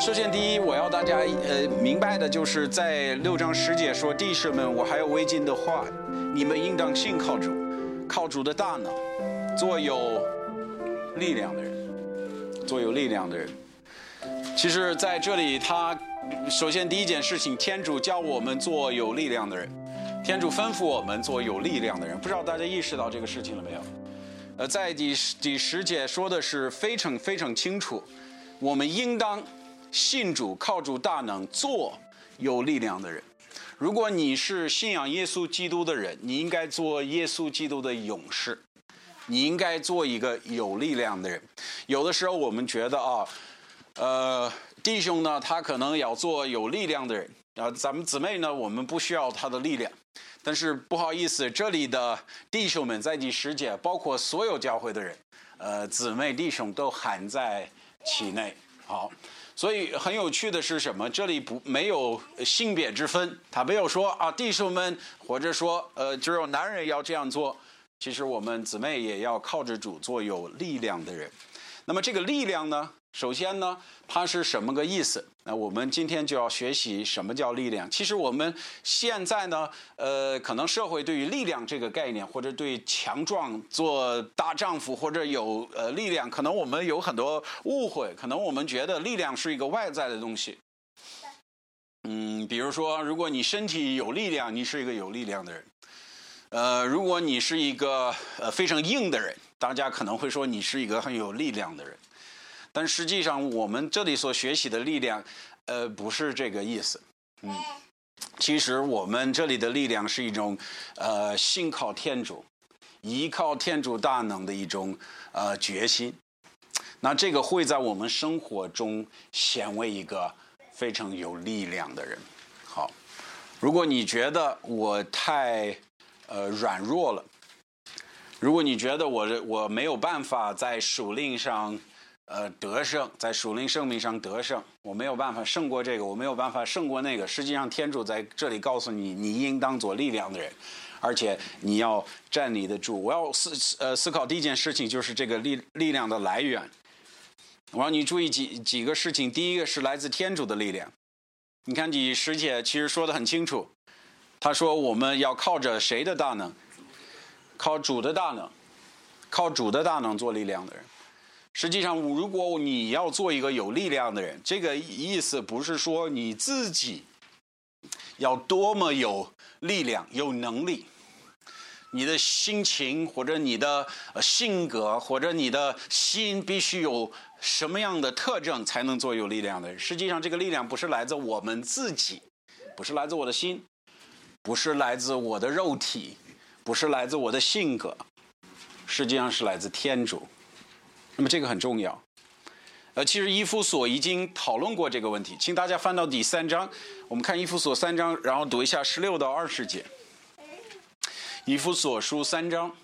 首先第一，我要大家明白的就是在6章10节说，弟兄们，我还有未尽的话，你们应当信靠主，靠主的大能，做有力量的人，做有力量的人。其实在这里他首先第一件事情，天主叫我们做有力量的人，天主吩咐我们做有力量的人。不知道大家意识到这个事情了没有？在第10节说的是非常非常清楚，我们应当信主，靠主大能，做有力量的人。如果你是信仰耶稣基督的人，你应该做耶稣基督的勇士，你应该做一个有力量的人。有的时候我们觉得弟兄呢，他可能要做有力量的人，咱们姊妹呢，我们不需要他的力量。但是不好意思，这里的弟兄们在第10节，包括所有教会的人，姊妹弟兄都含在其内。好，所以很有趣的是什么？这里没有性别之分，他没有说弟兄们，或者说只有男人要这样做。其实我们姊妹也要靠着主做有力量的人。那么这个力量呢，首先呢，它是什么个意思？那我们今天就要学习什么叫力量。其实我们现在呢，可能社会对于力量这个概念，或者对强壮、做大丈夫或者有力量，可能我们有很多误会。可能我们觉得力量是一个外在的东西。比如说，如果你身体有力量，你是一个有力量的人。如果你是一个非常硬的人，大家可能会说你是一个很有力量的人。但实际上我们这里所学习的力量不是这个意思。其实我们这里的力量是一种信靠天主，依靠天主大能的一种决心。那这个会在我们生活中显为一个非常有力量的人。好，如果你觉得我太软弱了，如果你觉得我没有办法在属灵上得胜，在属灵生命上得胜，我没有办法胜过这个，我没有办法胜过那个。实际上天主在这里告诉你，你应当做力量的人，而且你要站立得住。我要思考第一件事情就是这个力量的来源。我让你注意几个事情。第一个是来自天主的力量。你看第10节其实说得很清楚，他说我们要靠着谁的大能？靠主的大能，靠主的大能做力量的人。实际上如果你要做一个有力量的人，这个意思不是说你自己要多么有力量有能力，你的心情或者你的性格或者你的心必须有什么样的特征才能做有力量的人。实际上这个力量不是来自我们自己，不是来自我的心，不是来自我的肉体，不是来自我的性格，实际上是来自天主。那么这个很重要。其实以弗所已经讨论过这个问题，请大家翻到第3章，我们看以弗所3章，然后读一下16到20节。以弗所书3章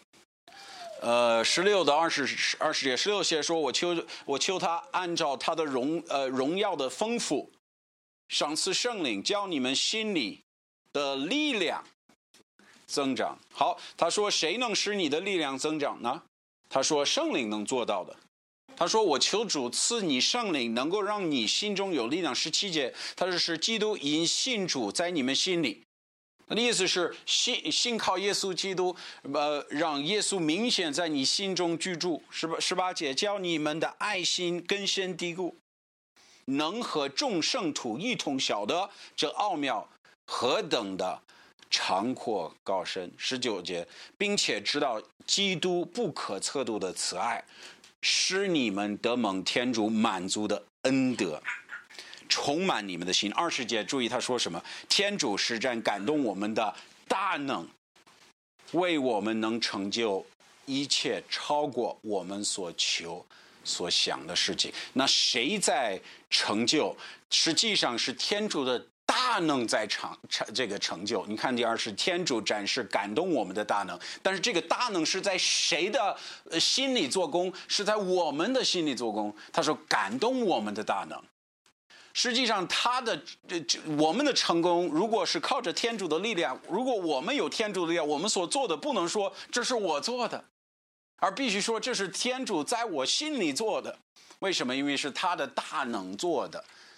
16到20节。16节说，我求他按照他的荣耀的丰富，赏赐圣灵，叫你们心里的力量增长。好，他说谁能使你的力量增长呢？他说圣灵能做到的。他说我求主赐你圣灵，能够让你心中有力量。17节他说是基督因信主在你们心里。他的意思是信靠耶稣基督，让耶稣明显在你心中居住。18节叫你们的爱心根深蒂固，能和众圣徒一同晓得这奥妙何等的长阔高深。19节并且知道基督不可测度的慈爱，使你们得蒙天主满足的恩德，充满你们的心。20节注意他说什么？天主实战感动我们的大能，为我们能成就一切超过我们所求所想的事情。那谁在成就？实际上是天主的大能在这个成就。你看第2是天主展示感动我们的大能，但是这个大能是在谁的心里做工？是在我们的心里做工。他说感动我们的大能。实际上我们的成功如果是靠着天主的力量，如果我们有天主的力量，我们所做的不能说这是我做的，而必须说这是天主在我心里做的。为什么？因为是他的大能做的。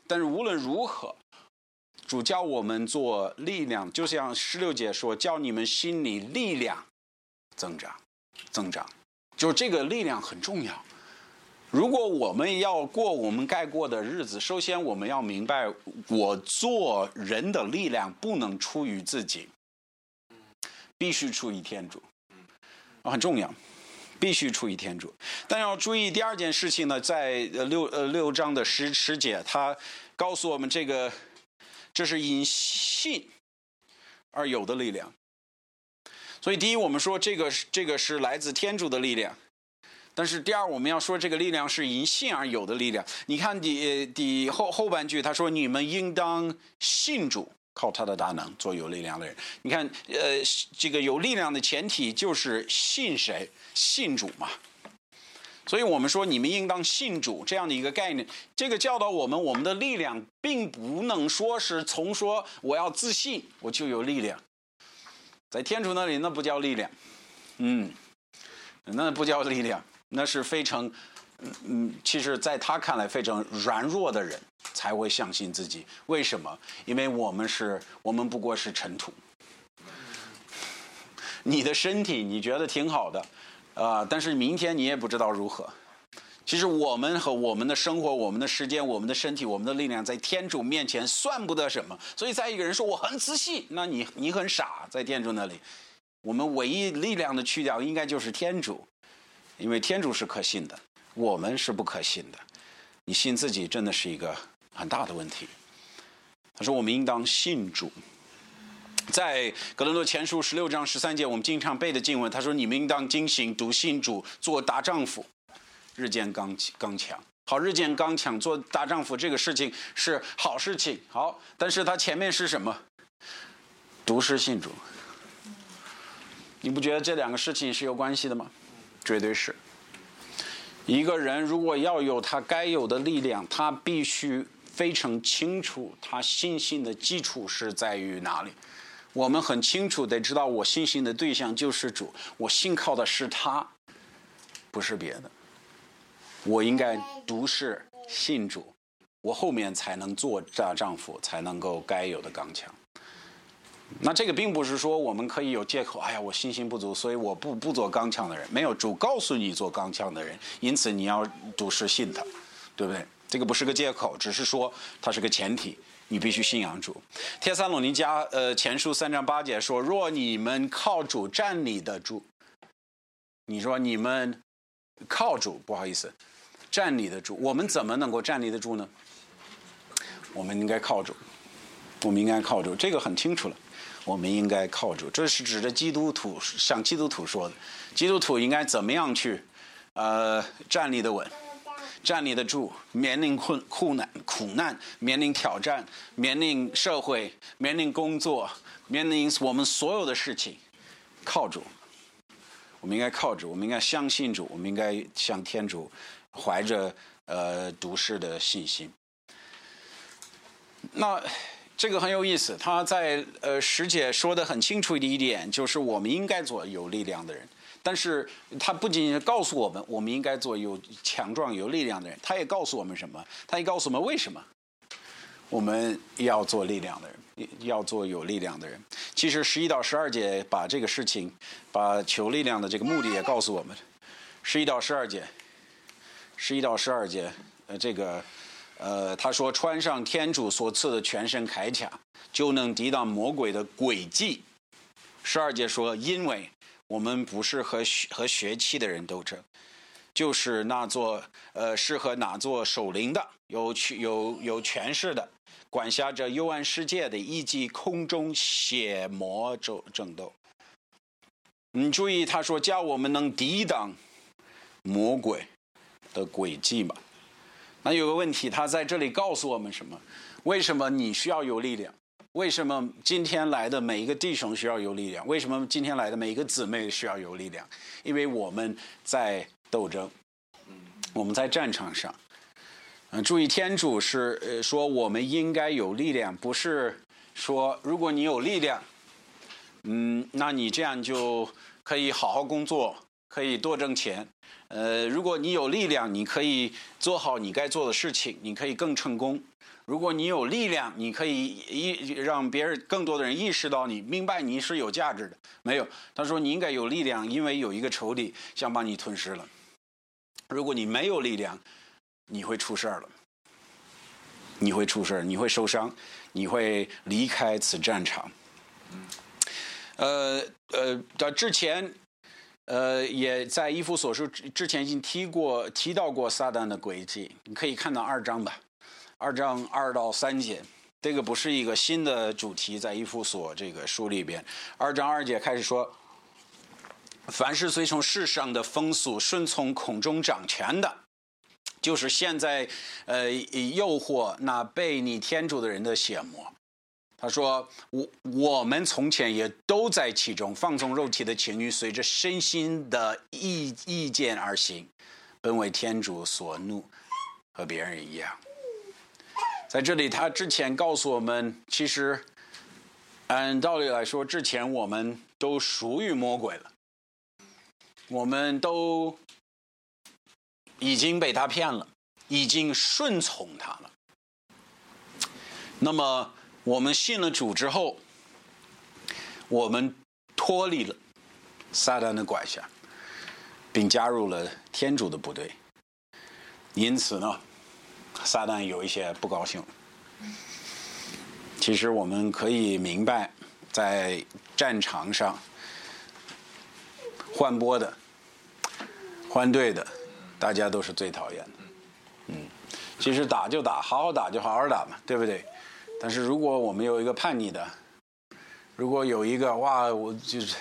但是无论如何，主教我们做力量，就像16节说，叫你们心里力量增长，就是这个力量很重要。如果我们要过我们该过的日子，首先我们要明白，我做人的力量不能出于自己，必须出于天主，很重要，必须出于天主。但要注意第二件事情呢，在六章的10节，他告诉我们这是因信而有的力量。所以第一，我们说这个是来自天主的力量。但是第二，我们要说这个力量是因信而有的力量。你看后半句，他说你们应当信主，靠他的大能做有力量的人。你看这个有力量的前提就是信谁？信主嘛。所以我们说你们应当信主这样的一个概念，这个教导我们的力量并不能说是从说我要自信我就有力量，在天主那里那不叫力量，那不叫力量，那是非常其实在他看来非常软弱的人才会相信自己。为什么？因为我们不过是尘土。你的身体你觉得挺好的但是明天你也不知道如何。其实我们和我们的生活、我们的时间、我们的身体、我们的力量在天主面前算不得什么。所以在一个人说我很自信，那你很傻，在天主那里我们唯一力量的去掉应该就是天主，因为天主是可信的，我们是不可信的。你信自己真的是一个很大的问题。他说我们应当信主。在哥林多前书16章13节，我们经常背的经文，他说你们应当警醒，笃信主，做大丈夫，日渐刚强。好，日渐刚强，做大丈夫这个事情是好事情，好，但是它前面是什么？笃实信主。你不觉得这两个事情是有关系的吗？绝对是。一个人如果要有他该有的力量，他必须非常清楚他信心的基础是在于哪里。我们很清楚地知道我信心的对象就是主，我信靠的是他，不是别的。我应该笃实信主，我后面才能做大丈夫，才能够该有的刚强。那这个并不是说我们可以有借口，哎呀我信心不足，所以我不做刚强的人。没有，主告诉你做刚强的人，因此你要笃实信他，对不对？这个不是个借口，只是说它是个前提，你必须信仰主。帖撒罗尼迦前书3章8节说，若你们靠主站立得住，你说你们靠主，不好意思，站立得住，我们怎么能够站立得住呢？我们应该靠主，这个很清楚了，我们应该靠主。这是指着基督徒，向基督徒说的，基督徒应该怎么样去站立得稳，站立得住，面临苦难，面临挑战，面临社会，面临工作，面临我们所有的事情，靠主。我们应该靠主，我们应该相信主，我们应该向天主怀着笃实的信心。那这个很有意思，他在10节说得很清楚的一点，就是我们应该做有力量的人。但是他不仅仅告诉我们应该做有强壮有力量的人，他也告诉我们什么？他也告诉我们为什么我们要做力量的人，要做有力量的人。其实11到12节把这个事情，把求力量的这个目的也告诉我们。11到12节，他说穿上天主所赐的全身铠甲，就能抵挡魔鬼的诡计。12节说，因为我们不是和血气的人斗争，就是是和那座守灵的，有权势的，管辖着幽暗世界的，以及空中邪魔争斗。你注意，他说叫我们能抵挡魔鬼的诡计嘛。那有个问题，他在这里告诉我们什么？为什么你需要有力量？为什么今天来的每一个弟兄需要有力量？为什么今天来的每一个姊妹需要有力量？因为我们在斗争，我们在战场上。注意，天主是说我们应该有力量，不是说如果你有力量，那你这样就可以好好工作，可以多挣钱。如果你有力量，你可以做好你该做的事情，你可以更成功。 如果你有力量，你可以让别人更多的人意识到你明白你是有价值的。没有，他说你应该有力量，因为有一个仇敌想把你吞噬了。如果你没有力量，你会出事了，你会出事，你会受伤，你会离开此战场。之前也在以弗所书之前已经提到过撒旦的诡计，你可以看到2章吧，2章2到3节，这个不是一个新的主题，在以弗所这个书里边，2章2节开始说，凡是随从世上的风俗，顺从空中掌权的，就是现在诱惑那背逆天主的人的邪魔。他说我们从前也都在其中，放纵肉体的情欲，随着身心的意见而行，本为天主所怒，和别人一样。在这里他之前告诉我们，其实按道理来说，之前我们都属于魔鬼了，我们都已经被他骗了，已经顺从他了。那么我们信了主之后，我们脱离了撒旦的管辖，并加入了天主的部队。因此呢，撒旦有一些不高兴。其实我们可以明白，在战场上换波的、换队的，大家都是最讨厌的。其实打就打，好好打就好好打嘛，对不对？但是如果我们有一个叛逆的，如果有一个我就是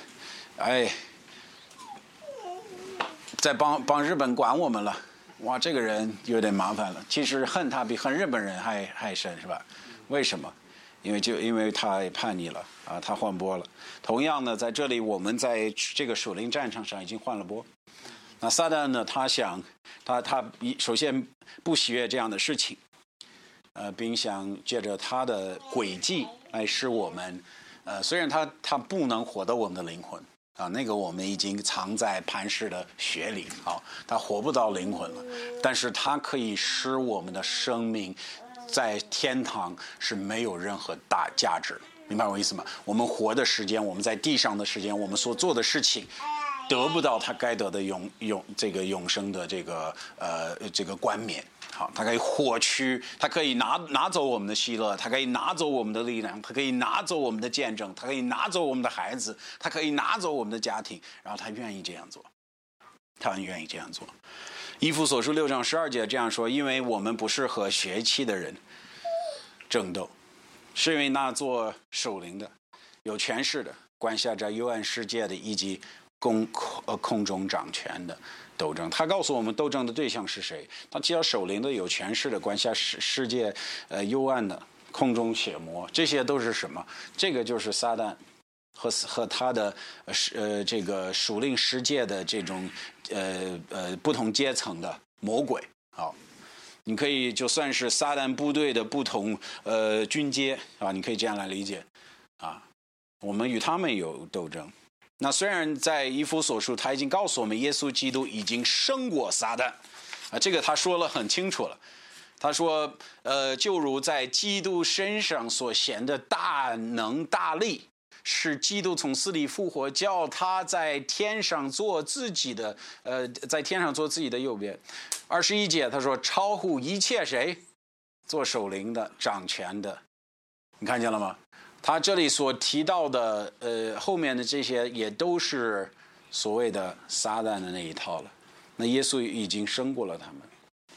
在帮日本管我们了，这个人有点麻烦了。其实恨他比恨日本人还深，是吧？为什么？因为他叛逆了啊，他换波了。同样呢，在这里我们在这个属灵战场上已经换了波。那撒旦呢，他首先不喜悦这样的事情，并想借着他的诡计来使我们，虽然他不能活到我们的灵魂啊，那个我们已经藏在磐石的血里啊，他活不到灵魂了，但是他可以使我们的生命在天堂是没有任何大价值，明白我意思吗？我们活的时间，我们在地上的时间，我们所做的事情，得不到他该得的永生的这个冠冕。好，他可以获取，他可以拿走我们的喜乐，他可以拿走我们的力量，他可以拿走我们的见证，他可以拿走我们的孩子，他可以拿走我们的家庭，然后他愿意这样做，他很愿意这样做。以弗所书6章12节这样说：因为我们不是和血气的人争斗，是因为那做首领的、有权势的、管辖着幽暗世界的，以及空中掌权的斗争。他告诉我们斗争的对象是谁？他提到首领的、有权势的、管辖世界幽暗的、空中血魔，这些都是什么？这个就是撒旦和他的这个属灵世界的这种不同阶层的魔鬼。好，你可以就算是撒旦部队的不同军阶啊，你可以这样来理解啊。我们与他们有斗争。那虽然在以弗所书他已经告诉我们，耶稣基督已经胜过撒旦啊，这个他说了很清楚了。他说就如在基督身上所显的大能大力，使基督从死里复活，叫他在天上做自己的右边。21节他说超乎一切谁？做首领的、掌权的。你看见了吗？他这里所提到的后面的这些也都是所谓的撒旦的那一套了。那耶稣已经胜过了他们，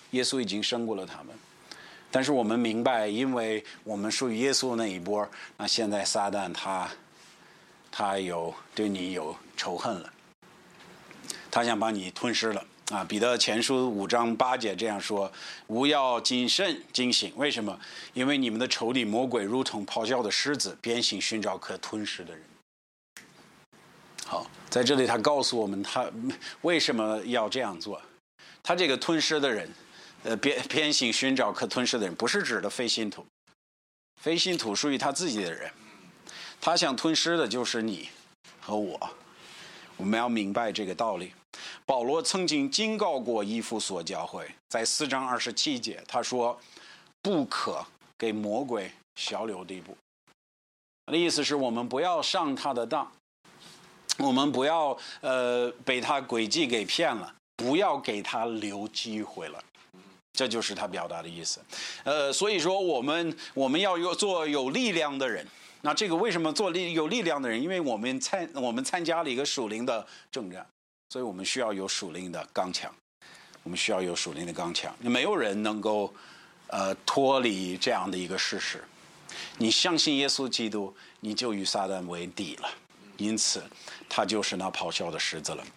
但是我们明白，因为我们属于耶稣那一波，那现在撒旦他对你有仇恨了，他想把你吞噬了啊！彼得前书5章8节这样说：务要谨慎警醒。为什么？因为你们的仇敌魔鬼如同咆哮的狮子，遍行寻找可吞噬的人。好，在这里他告诉我们他为什么要这样做。他这个吞噬的人偏行寻找可吞噬的人，不是指的非信徒，非信徒属于他自己的人，他想吞噬的就是你和我。我们要明白这个道理。保罗曾经警告过以弗所教会，在4章27节他说不可给魔鬼小留地步。他的意思是我们不要上他的当，我们不要被他诡计给骗了，不要给他留机会了。这就是他表达的意思。所以说我们要做有力量的人。那这个为什么做有力量的人？因为我们参加了一个属灵的征战，所以我们需要有属灵的刚强。我们需要有属灵的刚强。没有人能够脱离这样的一个事实。你相信耶稣基督，你就与撒旦为敌了，因此他就是那咆哮的狮子了。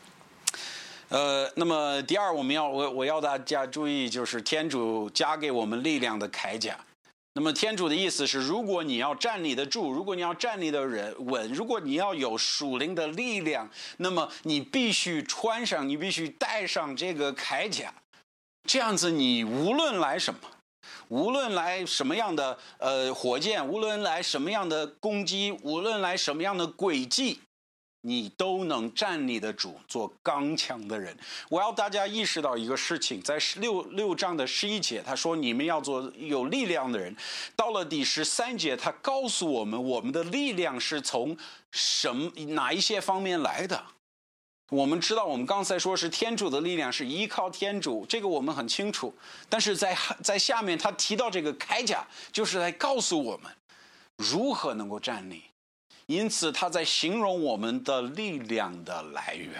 那么第二，我要大家注意，就是天主加给我们力量的铠甲。那么天主的意思是，如果你要站立得住，如果你要站立得稳，如果你要有属灵的力量，那么你必须带上这个铠甲。这样子，你无论来什么，无论来什么样的火箭，无论来什么样的攻击，无论来什么样的诡计，你都能站立得住，做刚强的人。我要大家意识到一个事情，在6章的11节，他说你们要做有力量的人。到了第13节，他告诉我们，我们的力量是从哪一些方面来的。我们知道，我们刚才说是天主的力量是依靠天主，这个我们很清楚。但是在下面他提到这个铠甲，就是来告诉我们如何能够站立。因此他在形容我们的力量的来源。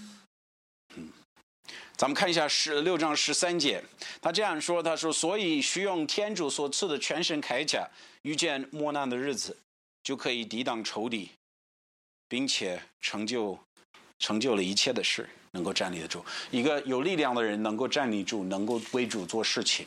咱们看一下6章13节，他这样说，他说所以需用天主所赐的全身铠甲，遇见磨难的日子，就可以抵挡仇敌，并且成就了一切的事，能够站立得住。一个有力量的人能够站立住，能够为主做事情。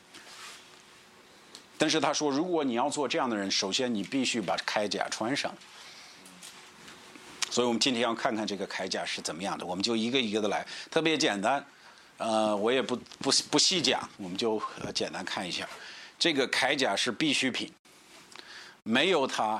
但是他说，如果你要做这样的人，首先你必须把铠甲穿上。所以我们今天要看看这个铠甲是怎么样的，我们就一个一个的来，特别简单。我也不细讲，我们就简单看一下。这个铠甲是必需品，没有它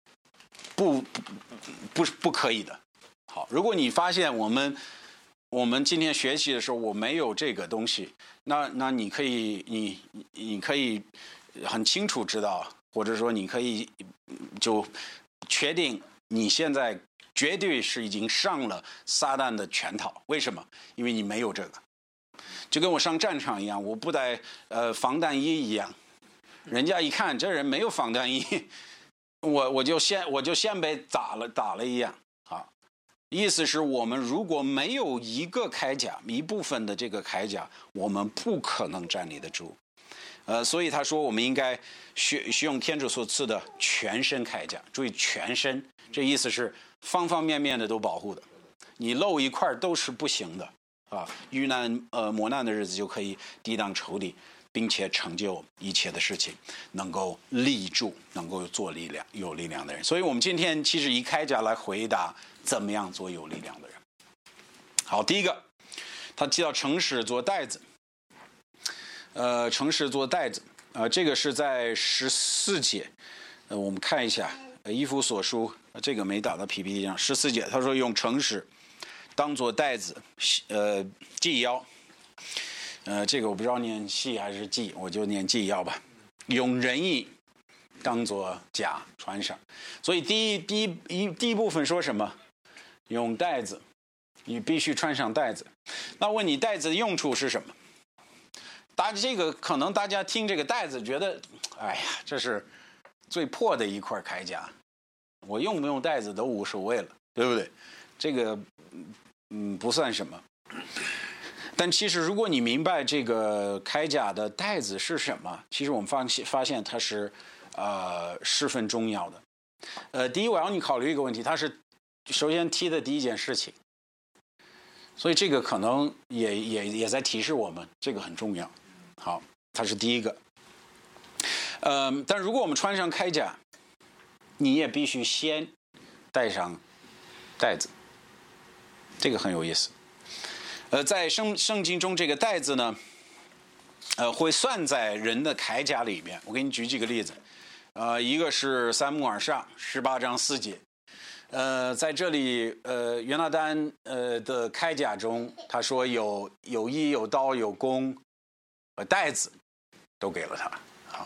不可以的。好，如果你发现我们今天学习的时候我没有这个东西，那你可以很清楚知道，或者说你可以就确定你现在绝对是已经上了撒旦的圈套。为什么？因为你没有这个，就跟我上战场一样，我不带防弹衣一样，人家一看这人没有防弹衣，我就先被打了一样啊。意思是我们如果没有一个铠甲，一部分的这个铠甲，我们不可能站立得住。所以他说我们应该学用天主所赐的全身铠甲。注意全身，这意思是方方面面的都保护的，你漏一块都是不行的啊！遇难磨难的日子就可以抵挡仇敌，并且成就一切的事情，能够立住，能够有力量的人。所以我们今天其实以铠甲来回答怎么样做有力量的人。好，第一个他提到诚实做带子。诚实做带子，这个是在14节，我们看一下以弗所书，这个没打到 PPT 上。14节他说用诚实当做带子，系腰，这个我不知道念系还是系，我就念系腰吧。用仁义当做甲穿上，所以第一部分说什么？用带子，你必须穿上带子。那问你带子的用处是什么？这个可能大家听这个带子觉得，哎呀，这是最破的一块铠甲，我用不用带子都无所谓了，对不对？这个不算什么。但其实如果你明白这个铠甲的带子是什么，其实我们发现它是十分重要的。第一，我要你考虑一个问题，它是首先提的第一件事情，所以这个可能也在提示我们这个很重要。好，它是第一个。但如果我们穿上铠甲，你也必须先带上带子，这个很有意思。在圣经中，这个带子呢，会算在人的铠甲里面。我给你举几个例子。一个是撒母耳上18章4节。在这里，约拿单的铠甲中，他说有衣有刀有弓，带子都给了他。好，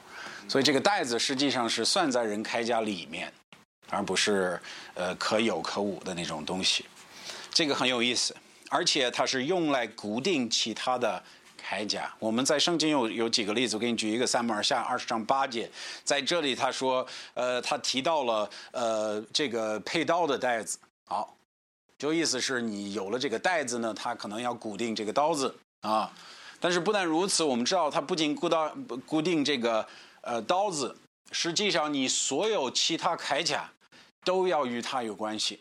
所以这个带子实际上是算在人铠甲里面，而不是可有可无的那种东西。这个很有意思，而且它是用来固定其他的铠甲。我们在圣经有几个例子，我给你举一个，撒母耳下20章8节，在这里他说，他提到了这个配刀的带子。好，就意思是你有了这个带子呢，它可能要固定这个刀子啊。但是不但如此，我们知道它不仅固定这个刀子，实际上你所有其他铠甲都要与它有关系。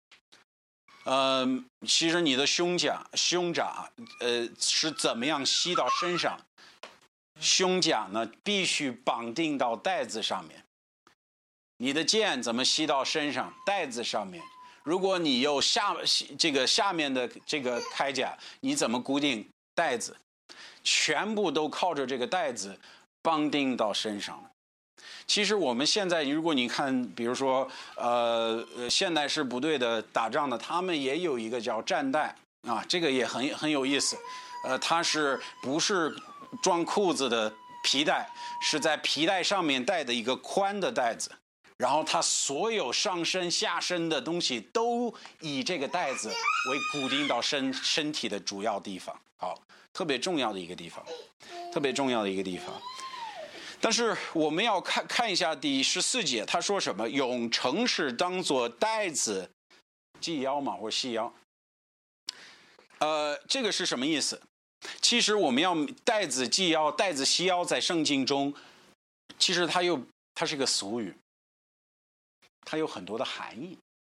其实你的胸甲是怎么样吸到身上？胸甲呢必须绑定到带子上面。你的剑怎么吸到身上？带子上面。如果你有下面的这个铠甲，你怎么固定带子？全部都靠着这个带子绑定到身上。其实我们现在，如果你看，比如说现代式部队的打仗的，他们也有一个叫战带啊，这个也很有意思。它不是装裤子的皮带，是在皮带上面带的一个宽的带子，然后它所有上身下身的东西都以这个带子为固定到身体的主要地方。好，特别重要的一个地方，特别重要的一个地方。但是我们要看一下第14节，他说什么？用城市当作带子系腰嘛，或系腰。这个是什么意思？其实我们要带子系腰、带子系腰，在圣经中，其实它是个俗语，它有很多的含义。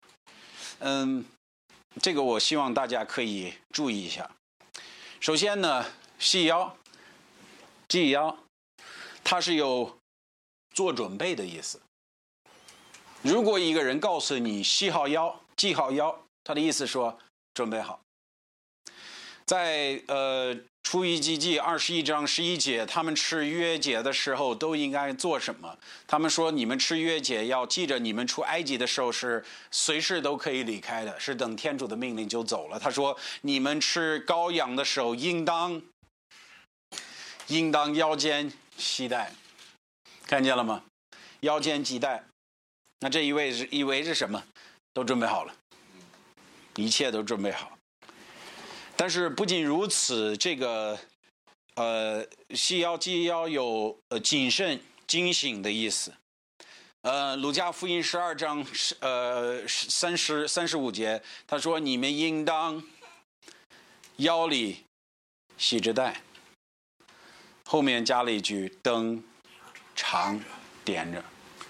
这个我希望大家可以注意一下。首先呢，系腰、系腰，它是有做准备的意思。如果一个人告诉你系好腰、系好腰，他的意思说准备好。在出埃及记21章11节，他们吃逾越节的时候都应该做什么？他们说你们吃逾越节要记着，你们出埃及的时候是随时都可以离开的，是等天主的命令就走了。他说你们吃羔羊的时候应当腰间系带，看见了吗？腰间系带，那这意味着什么？都准备好了，一切都准备好。但是不仅如此，这个系腰系腰有谨慎警醒的意思。路加福音12章35节，他说你们应当腰里系着带，后面加了一句灯常点着。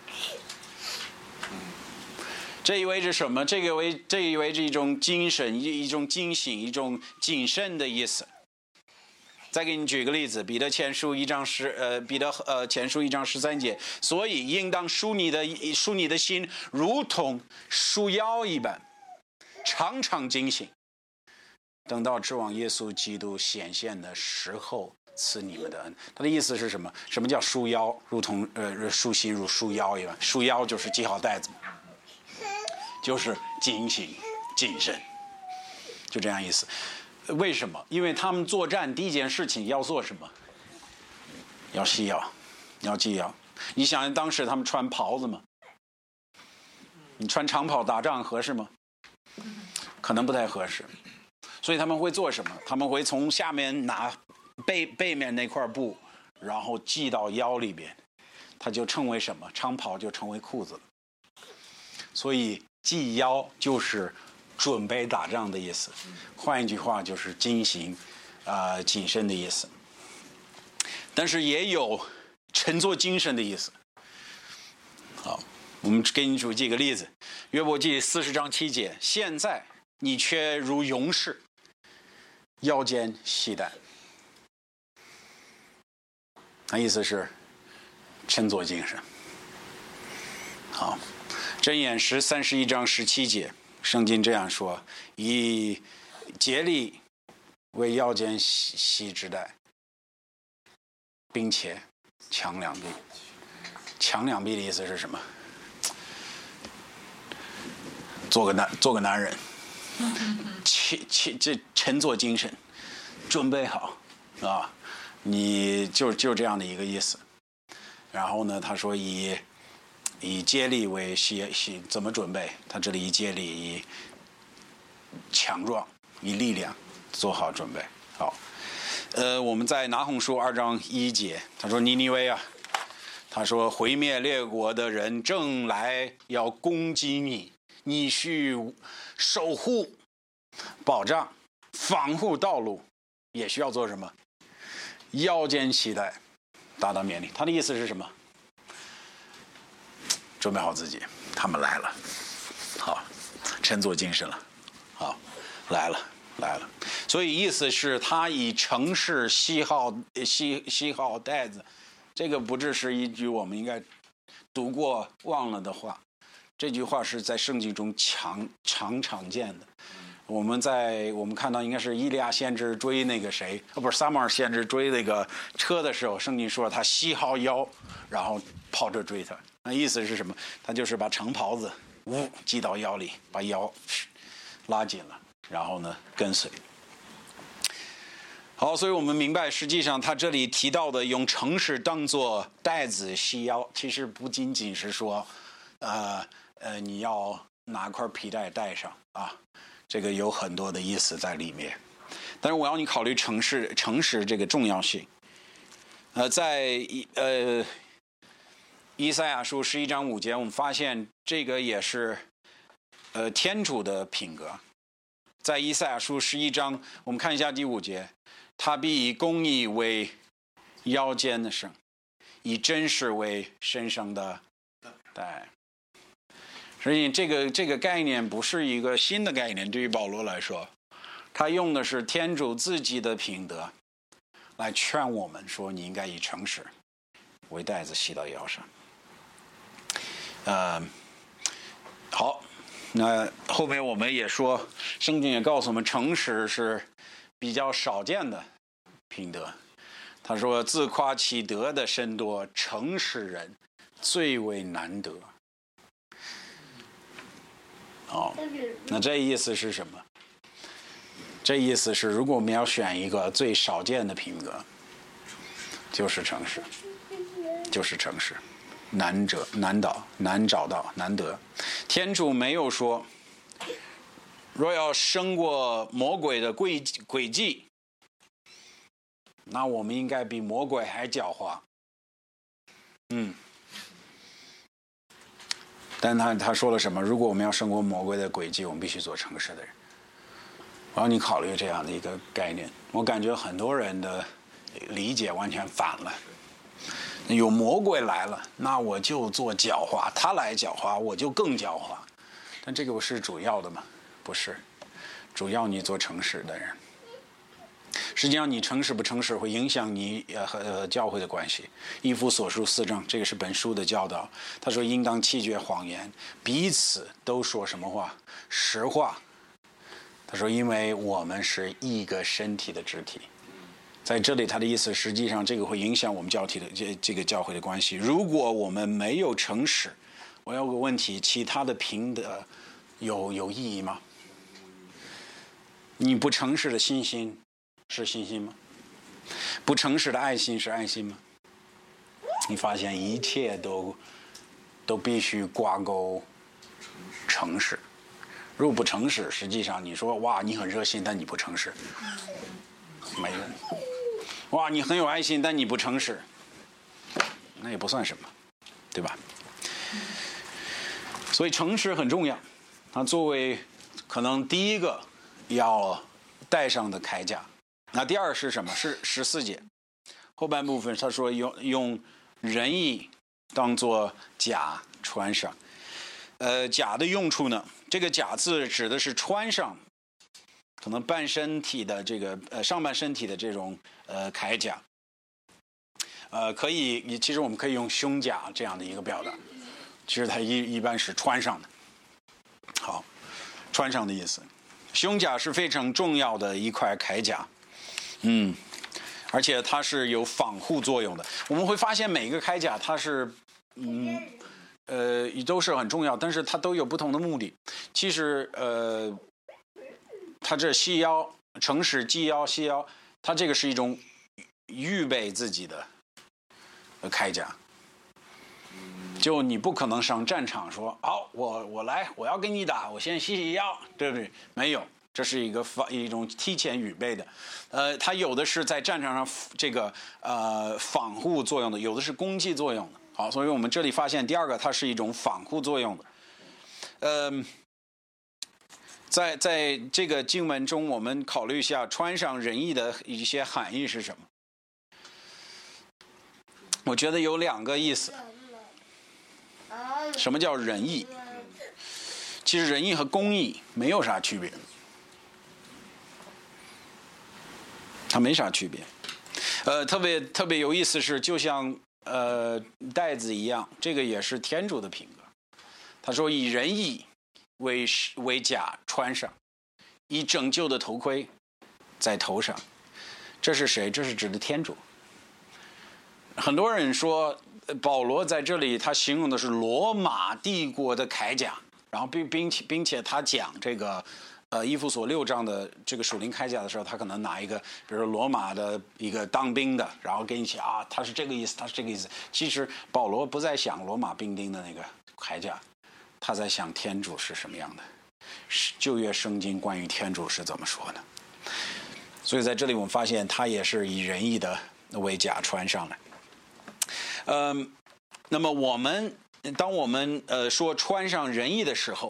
这意味着什么？这意味着一种精神、一种警醒、一种谨慎的意思。再给你举个例子，彼得前书1章13节，所以应当束你的心，如同束腰一般，常常警醒，等到指望耶稣基督显现的时候赐你们的恩。他的意思是什么？什么叫束腰？如同束心如束腰一般，束腰就是系好带子，就是警醒谨慎，就这样意思。为什么？因为他们作战第一件事情要做什么？要系腰，要系腰。你想当时他们穿袍子吗？你穿长袍打仗合适吗？可能不太合适。所以他们会做什么？他们会从下面拿背面那块布，然后系到腰里边，它就成为什么？长袍就成为裤子了。所以系腰就是准备打仗的意思，换一句话就是警醒谨慎的意思。但是也有振作精神的意思。好，我们给你举几个例子。约伯记40章7节，现在你却如勇士，腰间系带。那意思是振作精神。好，箴言31章17节，圣经这样说：以竭力为腰间系之带，并且强两臂。强两臂的意思是什么？做个男人，这振作精神，准备好啊！你就这样的一个意思。 然后呢，他说以接力为怎么准备？他这里以接力，以强壮，以力量做好准备。好，我们在拿红书2章1节，他说尼尼微啊，他说毁灭列国的人正来要攻击你，你需守护、保障、防护道路，也需要做什么？腰间系带，达到勉励。他的意思是什么？准备好自己，他们来了，好，振作精神了，好，来了。所以意思是他以城市系好带子，这个不只是一句我们应该读过忘了的话，这句话是在圣经中常见的。我们看到应该是以利亚先知追那个谁，不是撒母耳先知追那个车的时候，圣经说他系好腰，然后跑着追他。那意思是什么？他就是把长袍子系到腰里，把腰拉紧了，然后呢跟随。好，所以我们明白，实际上他这里提到的用城市当作带子系腰，其实不仅仅是说，你要拿块皮带带上啊，这个有很多的意思在里面。但是我要你考虑城市这个重要性。在以赛亚书11章5节，我们发现这个也是天主的品格。在以赛亚书11章，我们看一下第5节，他必以公义为腰间的绳，以真实为身上的带。所以这个概念不是一个新的概念，对于保罗来说，他用的是天主自己的品德来劝我们说，你应该以诚实为带子系到腰上。好，那后面我们也说，圣经也告诉我们，诚实是比较少见的品德。他说，自夸其德的甚多，诚实人最为难得。那这意思是什么？这意思是，如果我们要选一个最少见的品格，就是诚实，难找到，难得。天主没有说，若要胜过魔鬼的诡计，那我们应该比魔鬼还狡猾。但他说了什么？如果我们要胜过魔鬼的诡计，我们必须做诚实的人。我让你考虑这样的一个概念。我感觉很多人的理解完全反了。有魔鬼来了，那我就做狡猾；他来狡猾，我就更狡猾。但这个不是主要的吗？不是，主要你做诚实的人。实际上，你诚实不诚实会影响你和教会的关系。以弗所书4章，这个是本书的教导。他说，应当弃绝谎言，彼此都说什么话？实话。他说，因为我们是一个身体的肢体。在这里，他的意思实际上这个会影响我们这个教会的关系。如果我们没有诚实，我有个问题，其他的品德有意义吗？你不诚实的信心是信心吗？不诚实的爱心是爱心吗？你发现一切都必须挂钩诚实。如果不诚实，实际上你说哇你很热心，但你不诚实，没用。哇你很有爱心，但你不诚实，那也不算什么，对吧？所以诚实很重要。它作为可能第一个要带上的铠甲。那第二是什么？是14节后半部分，他说用仁义当作甲穿上。甲的用处呢？这个甲字指的是穿上，可能半身体的这个上半身体的这种铠甲。其实我们可以用胸甲这样的一个表达，其实它一般是穿上的。好，穿上的意思。胸甲是非常重要的一块铠甲。而且它是有防护作用的。我们会发现每个铠甲它是都是很重要，但是它都有不同的目的。其实它这细腰、诚实、系腰、细腰，它这个是一种预备自己的铠甲。 就你不可能上战场说好，我来，我要跟你打，我先洗洗药，对不对？没有，这是一种提前预备的。它有的是在战场上这个防护作用的，有的是攻击作用的。好，所以我们这里发现第二个，它是一种防护作用的。在这个经文中，我们考虑一下穿上仁义的一些含义是什么？我觉得有2个意思。什么叫仁义？其实仁义和公义没有啥区别，它没啥区别。特别有意思是，就像带子一样，这个也是天主的品格。他说以仁义为甲穿上，以拯救的头盔在头上。这是谁？这是指的天主。很多人说保罗在这里他形容的是罗马帝国的铠甲，然后并且他讲这个以弗所6章的这个属灵铠甲的时候，他可能拿一个比如说罗马的一个当兵的，然后跟你讲啊，他是这个意思，他是这个意思。其实保罗不在想罗马兵丁的那个铠甲，他在想天主是什么样的，旧约圣经关于天主是怎么说的。所以在这里我们发现他也是以仁义的为甲穿上来。那么当我们说穿上仁义的时候，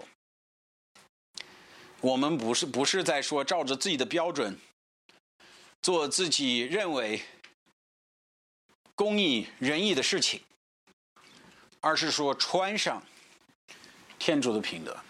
我们不是在说照着自己的标准做自己认为公义仁义的事情，而是说穿上天主的品德。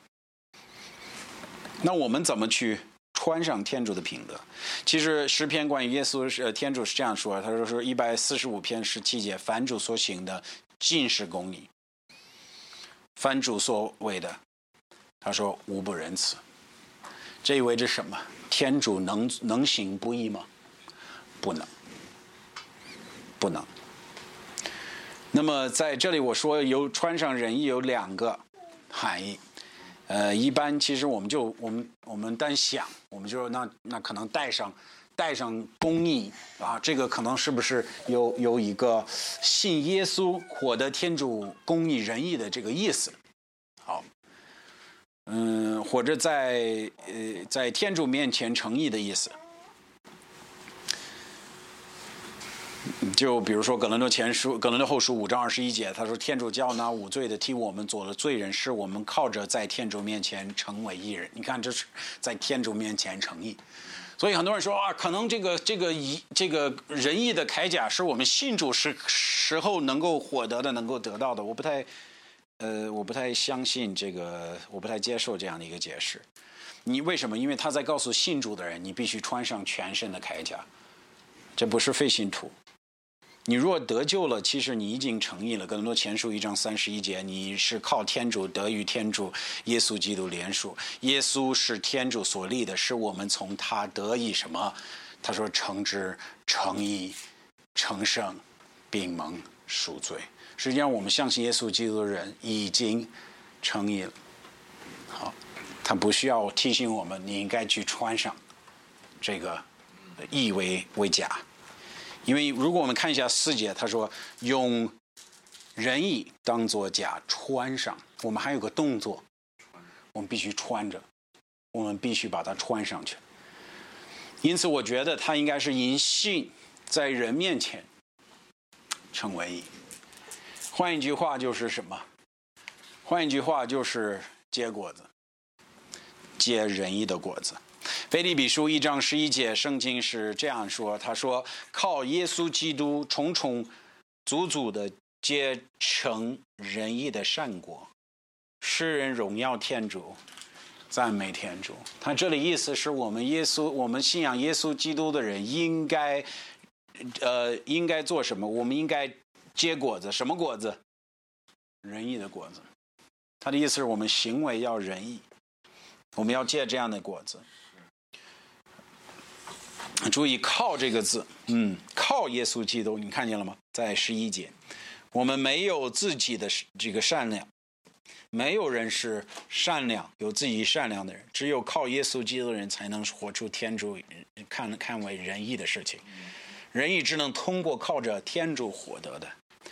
那我们怎么去穿上天主的品德？其实诗篇关于耶稣天主是这样说，他说145篇17节，凡主所行的尽是公义，凡主所为的，他说无不仁慈。这意味着什么？天主能行不义吗？不能，不能。那么在这里我说穿上仁义有2个含义。一般其实我们单想，我们就那可能带上公义啊，这个可能是不是有一个信耶稣获得天主公义仁义的这个意思？好，或者在天主面前诚意的意思。就比如说格林多后书5章21节，他说天主叫那无罪的替我们做了罪人，使我们靠着在天主面前成为义人。你看，这是在天主面前诚意。所以很多人说啊，可能这个仁义的铠甲是我们信主时候能够获得的，能够得到的。我不太相信这个，我不太接受这样的一个解释。你为什么？因为他在告诉信主的人，你必须穿上全身的铠甲，这不是非信徒。你若得救了，其实你已经成义了。哥林多前书1章31节，你是靠天主得与天主耶稣基督连属。耶稣是天主所立的，是我们从他得以什么？他说成之、成义、成圣，并蒙赎罪。实际上，我们相信耶稣基督的人已经成义了。好，他不需要提醒我们，你应该去穿上这个义为甲。因为如果我们看一下4节，他说用仁义当作甲穿上，我们还有个动作，我们必须穿着，我们必须把它穿上去。因此我觉得他应该是因信在人面前成为义。换一句话就是什么？换一句话就是结果子，结仁义的果子。腓立比书1章11节，圣经是这样说，他说靠耶稣基督重重足足的结成仁义的善果，世人荣耀天主，赞美天主。他这里意思是我们信仰耶稣基督的人应该做什么？我们应该结果子，什么果子？仁义的果子。他的意思是我们行为要仁义，我们要结这样的果子。注意靠这个字，靠耶稣基督，你看见了吗？在11节，我们没有自己的这个善良，没有人是善良有自己善良的人，只有靠耶稣基督的人才能活出天主看为仁义的事情。仁义只能通过靠着天主获得的。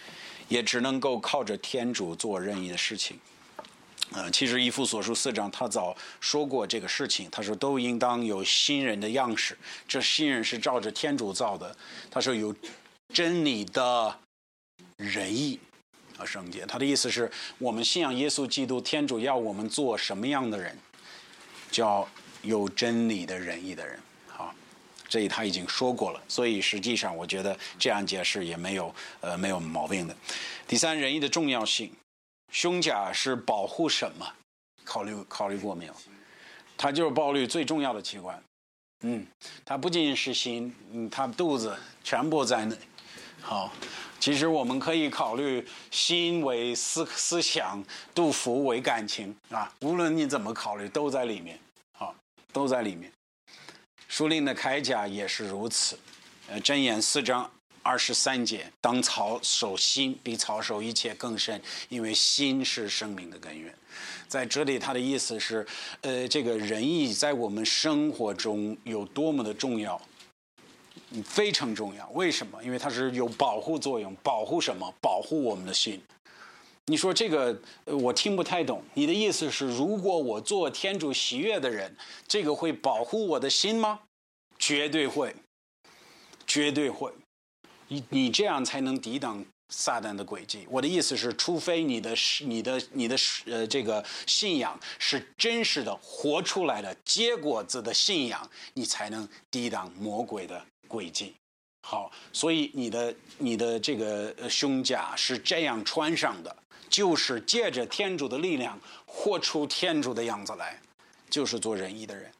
也只能够靠着天主做任意的事情。其实以弗所书4章他早说过这个事情，他说都应当有新人的样式，这新人是照着天主造的，他说有真理的仁义圣洁。他的意思是我们信仰耶稣基督，天主要我们做什么样的人，叫有真理的仁义的人。好，这里他已经说过了，所以实际上我觉得这样解释也没有毛病的。第三，仁义的重要性。胸甲是保护什么？考虑过没有？它就是暴力最重要的器官。它不仅仅是心，它肚子全部在内。好，其实我们可以考虑心为思想，肚腹为感情啊，无论你怎么考虑，都在里面。好，都在里面。属灵的铠甲也是如此。箴言4章23节，当操守心比操守一切更甚，因为心是生命的根源。在这里他的意思是这个仁义在我们生活中有多么的重要，非常重要。为什么？因为它是有保护作用。保护什么？保护我们的心。你说这个我听不太懂，你的意思是如果我做天主喜悦的人，这个会保护我的心吗？绝对会，绝对会。你这样才能抵挡撒旦的诡计。我的意思是，除非你的这个信仰是真实的、活出来的、结果子的信仰，你才能抵挡魔鬼的诡计。好，所以你的这个胸甲是这样穿上的，就是借着天主的力量活出天主的样子来，就是做仁义的人。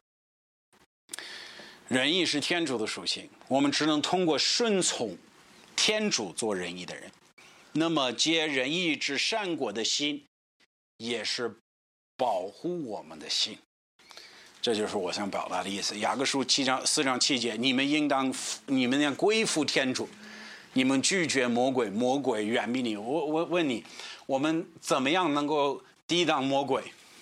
仁义是天主的属性，我们只能通过顺从天主做仁义的人。那么结仁义之善果的心，也是保护我们的心。这就是我想表达的意思。雅各书4章7节，你们要归服天主，你们拒绝魔鬼，魔鬼远避你。我问你，我们怎么样能够抵挡魔鬼？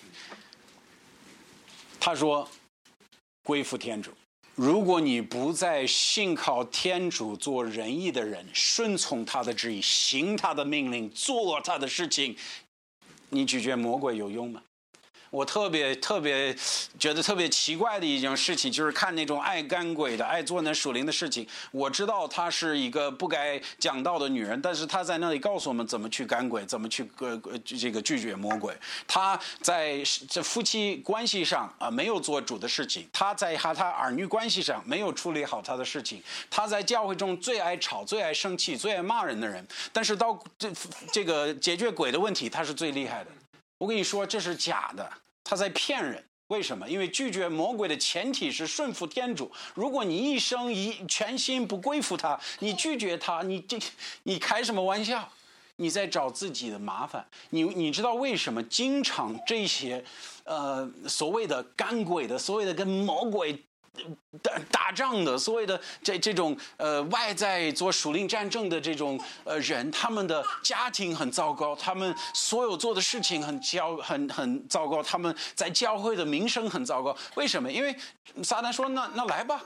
他说归服天主。如果你不再信靠天主做仁义的人，顺从他的旨意，行他的命令，做他的事情，你拒绝魔鬼有用吗？我特别觉得特别奇怪的一件事情，就是看那种爱干鬼的、爱做那属灵的事情。我知道她是一个不该讲道的女人，但是她在那里告诉我们怎么去干鬼，怎么去这个拒绝魔鬼。她在这夫妻关系上没有做主的事情，她在和她儿女关系上没有处理好她的事情，她在教会中最爱吵、最爱生气、最爱骂人的人，但是到这个解决鬼的问题，她是最厉害的。我跟你说，这是假的，他在骗人。为什么？因为拒绝魔鬼的前提是顺服天主。如果你一生全心不归服他，你拒绝他，你开什么玩笑？你在找自己的麻烦。你知道为什么经常这些所谓的干鬼的，所谓的跟魔鬼打仗的，所谓的这种外在做属灵战争的这种人，他们的家庭很糟糕，他们所有做的事情很糟糕，他们在教会的名声很糟糕。为什么？因为撒旦说那来吧，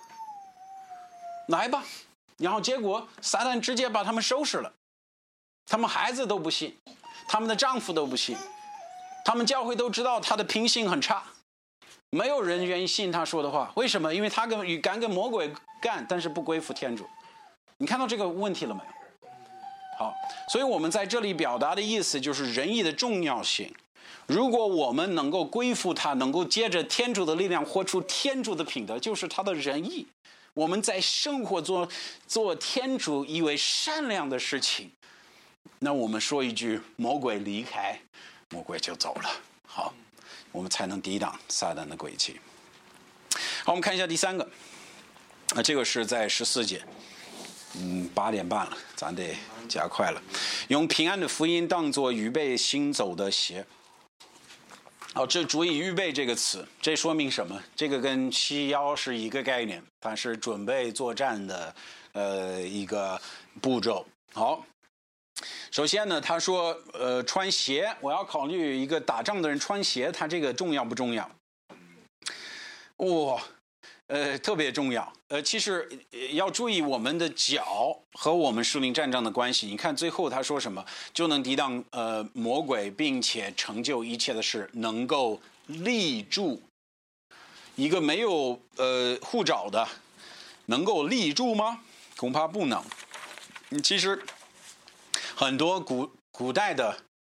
然后结果撒旦直接把他们收拾了，他们孩子都不信，他们的丈夫都不信，他们教会都知道他的品性很差。没有人愿意信他说的话。为什么？因为他敢跟魔鬼干，但是不归服天主。你看到这个问题了没有？好，所以我们在这里表达的意思就是仁义的重要性。如果我们能够归服他，能够借着天主的力量活出天主的品德，就是他的仁义。我们在生活中做天主以为善良的事情，那我们说一句魔鬼离开，魔鬼就走了。好，我们才能抵挡撒旦的诡计。好，我们看一下第三个，这个是在14节，8点半了，咱得加快了。用平安的福音当作预备行走的鞋。好，这注意预备这个词，这说明什么？这个跟齐腰是一个概念，它是准备作战的一个步骤。好，首先呢，他说穿鞋，我要考虑一个打仗的人穿鞋，他这个重要不重要？ 特别重要。其实要注意我们的脚和我们属灵战争的关系。你看最后他说什么？就能抵挡魔鬼，并且成就一切的事，能够立住。一个没有护爪的，能够立住吗？恐怕不能。其实很多古代的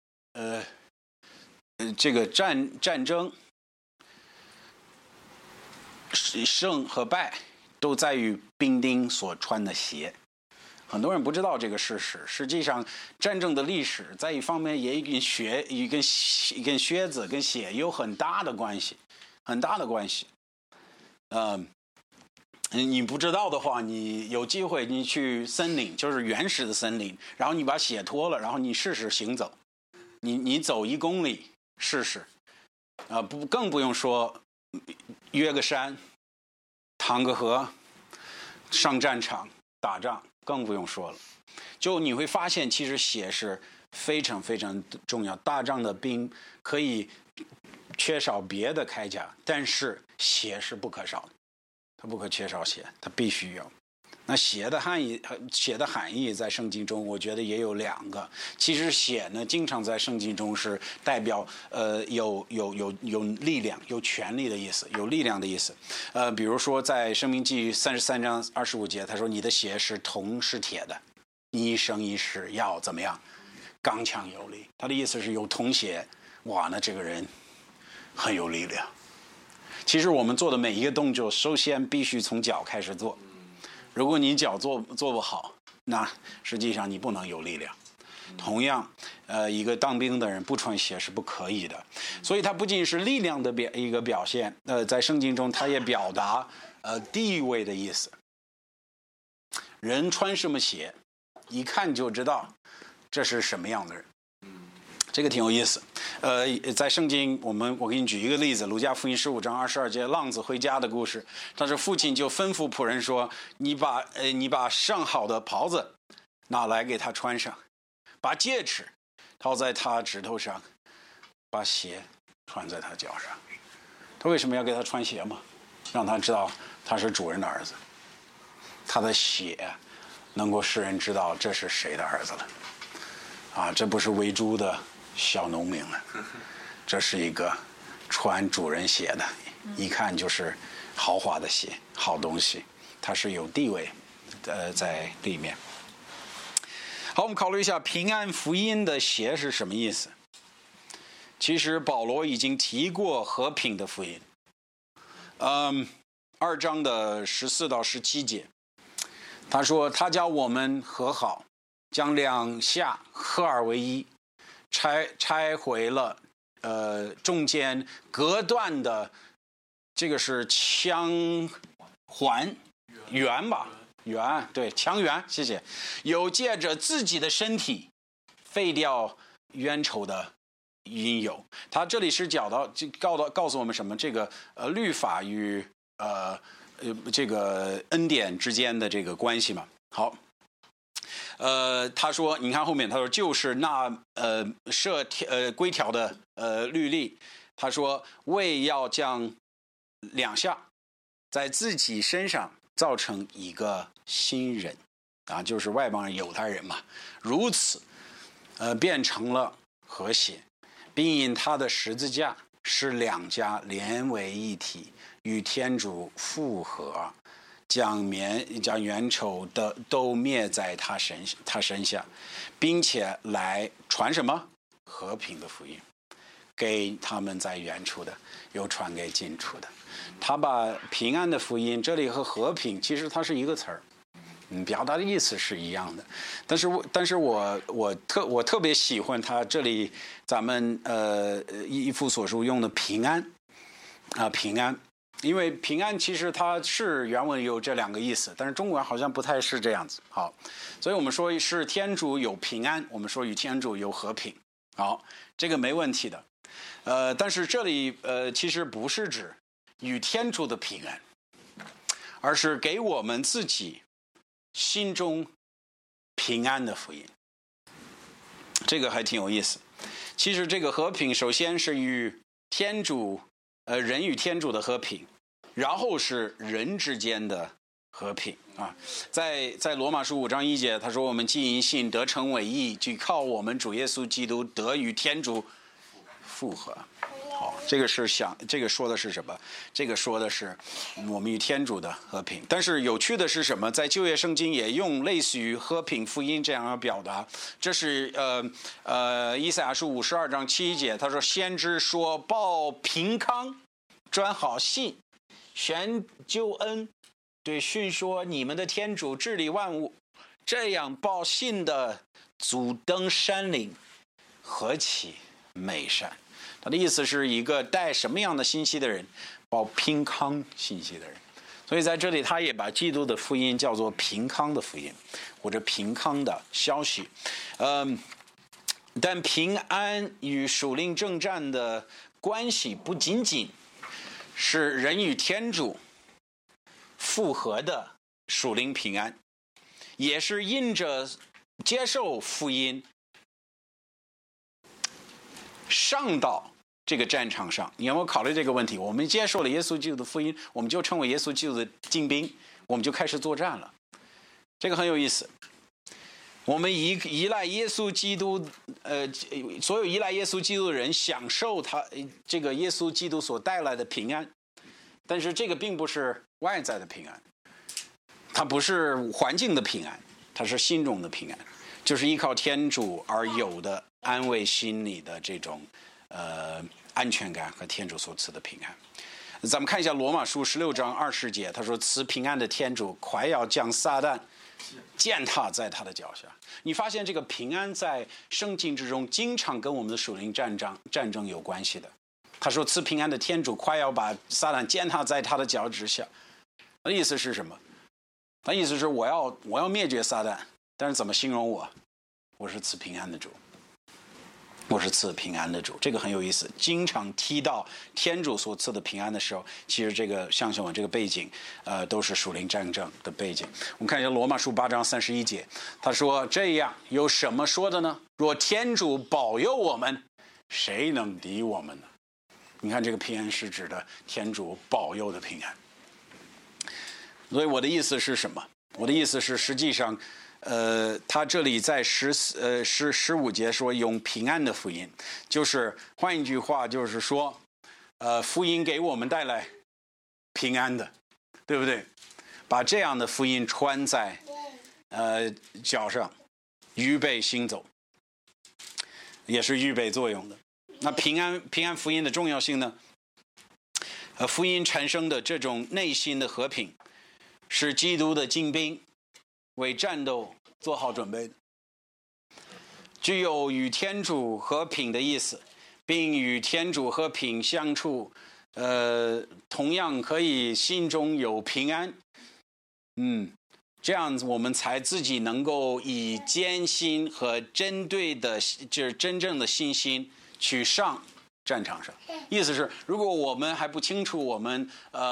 这个战争。胜和败都在于兵丁所穿的鞋。很多人不知道这个事实。实际上，战争的历史在一方面也跟靴子跟鞋有很大的关系，很大的关系。你不知道的话，你有机会你去森林，就是原始的森林，然后你把鞋脱了，然后你试试行走，你走1公里试试，更不用说。约个山，趟个河，上战场打仗，更不用说了。就你会发现，其实鞋是非常非常重要。打仗的兵可以缺少别的铠甲，但是鞋是不可少的。它不可缺少鞋，它必须有。那鞋的含义在圣经中，我觉得也有2个。其实鞋呢，经常在圣经中是代表有力量、有权力的意思，有力量的意思。比如说在申命记33章25节，他说：“你的鞋是铜是铁的，你一生一世要怎么样？刚强有力。”他的意思是有铜鞋，哇，那这个人很有力量。其实我们做的每一个动作，首先必须从脚开始做。如果你脚做不好，那实际上你不能有力量。同样，一个当兵的人不穿鞋是不可以的。所以它不仅是力量的一个表现，在圣经中它也表达地位的意思。人穿什么鞋，一看就知道这是什么样的人。这个挺有意思。在圣经，我给你举一个例子，路加福音15章22节，浪子回家的故事。他说父亲就吩咐仆人说：“你把上好的袍子拿来给他穿上，把戒指套在他指头上，把鞋穿在他脚上。”他为什么要给他穿鞋吗？让他知道他是主人的儿子。他的血能够使人知道这是谁的儿子了。这不是喂猪的小农民了，这是一个穿主人鞋的，一看就是豪华的鞋，好东西，它是有地位在里面。好，我们考虑一下平安福音的鞋是什么意思。其实保罗已经提过和平的福音，2章的14到17节，他说他叫我们和好，将2下合而为一，拆毁了中间隔断的，这个是枪环圆吧，圆，对，枪圆，谢谢。有借着自己的身体废掉冤仇的因由。他这里是告诉我们什么？这个律法与这个恩典之间的这个关系嘛。好。他说，你看后面，他说就是那规条的律例，他说为要将2下在自己身上造成一个新人就是外邦人犹太人嘛，如此变成了和谐，并因他的十字架使2家连为一体，与天主复合。将冤仇的都灭在他身下，并且来传什么和平的福音，给他们在远处的，又传给近处的。他把平安的福音，这里和和平其实它是一个词儿，表达的意思是一样的。但是我特别喜欢他这里咱们一夫所书用的平安平安。因为平安其实它是原文有这2个意思，但是中文好像不太是这样子。好，所以我们说是天主有平安，我们说与天主有和平。好，这个没问题的。但是这里其实不是指与天主的平安，而是给我们自己心中平安的福音。这个还挺有意思。其实这个和平首先是与天主人与天主的和平， 然后是人之间的和平啊。在罗马书5章1节，他说我们既因信得成为义，就靠我们主耶稣基督得与天主复合。好，这个说的是什么？这个说的是我们与天主的和平。但是有趣的是什么？在旧约圣经也用类似于和平福音这样的表达。这是以赛亚书52章7节，他说先知说报平康，转好信，宣救恩，对训说你们的天主治理万物，这样报信的阻登山岭，何其美善。他的意思是一个带什么样的信息的人，报平康信息的人。所以在这里他也把基督的福音叫做平康的福音，或者平康的消息。但平安与属灵征战的关系不仅仅是人与天主复合的属灵平安，也是因着接受福音上到这个战场上。你有没有考虑这个问题？我们接受了耶稣基督的福音，我们就成为耶稣基督的精兵，我们就开始作战了。这个很有意思。我们依赖耶稣基督，所有依赖耶稣基督的人享受这个耶稣基督所带来的平安，但是这个并不是外在的平安，它不是环境的平安，它是心中的平安，就是依靠天主而有的安慰心里的这种安全感和天主所赐的平安。咱们看一下罗马书16章20节，他说赐平安的天主快要将撒旦践踏在他的脚下。你发现这个平安在圣经之中经常跟我们的属灵战争有关系的。他说赐平安的天主快要把撒旦践踏在他的脚之下。他的意思是什么？他的意思是我要灭绝撒旦，但是怎么形容我？我是赐平安的主，我是赐平安的主。这个很有意思，经常提到天主所赐的平安的时候，其实这个相信我，这个背景都是属灵战争的背景。我们看一下罗马书8章31节，他说这样有什么说的呢？若天主保佑我们，谁能敌我们呢？你看这个平安是指的天主保佑的平安。所以我的意思是什么？我的意思是实际上他这里在15节说用平安的福音，就是换一句话就是说福音给我们带来平安的，对不对？把这样的福音穿在脚上，预备行走，也是预备作用的。那平安福音的重要性呢？福音产生的这种内心的和平，是基督的精兵为战斗做好准备的，具有与天主和平的意思，并与天主和平相处，同样可以心中有平安。这样子我们才自己能够以艰辛和针对的，就是真正的信心去上战场上。意思是，如果我们还不清楚我们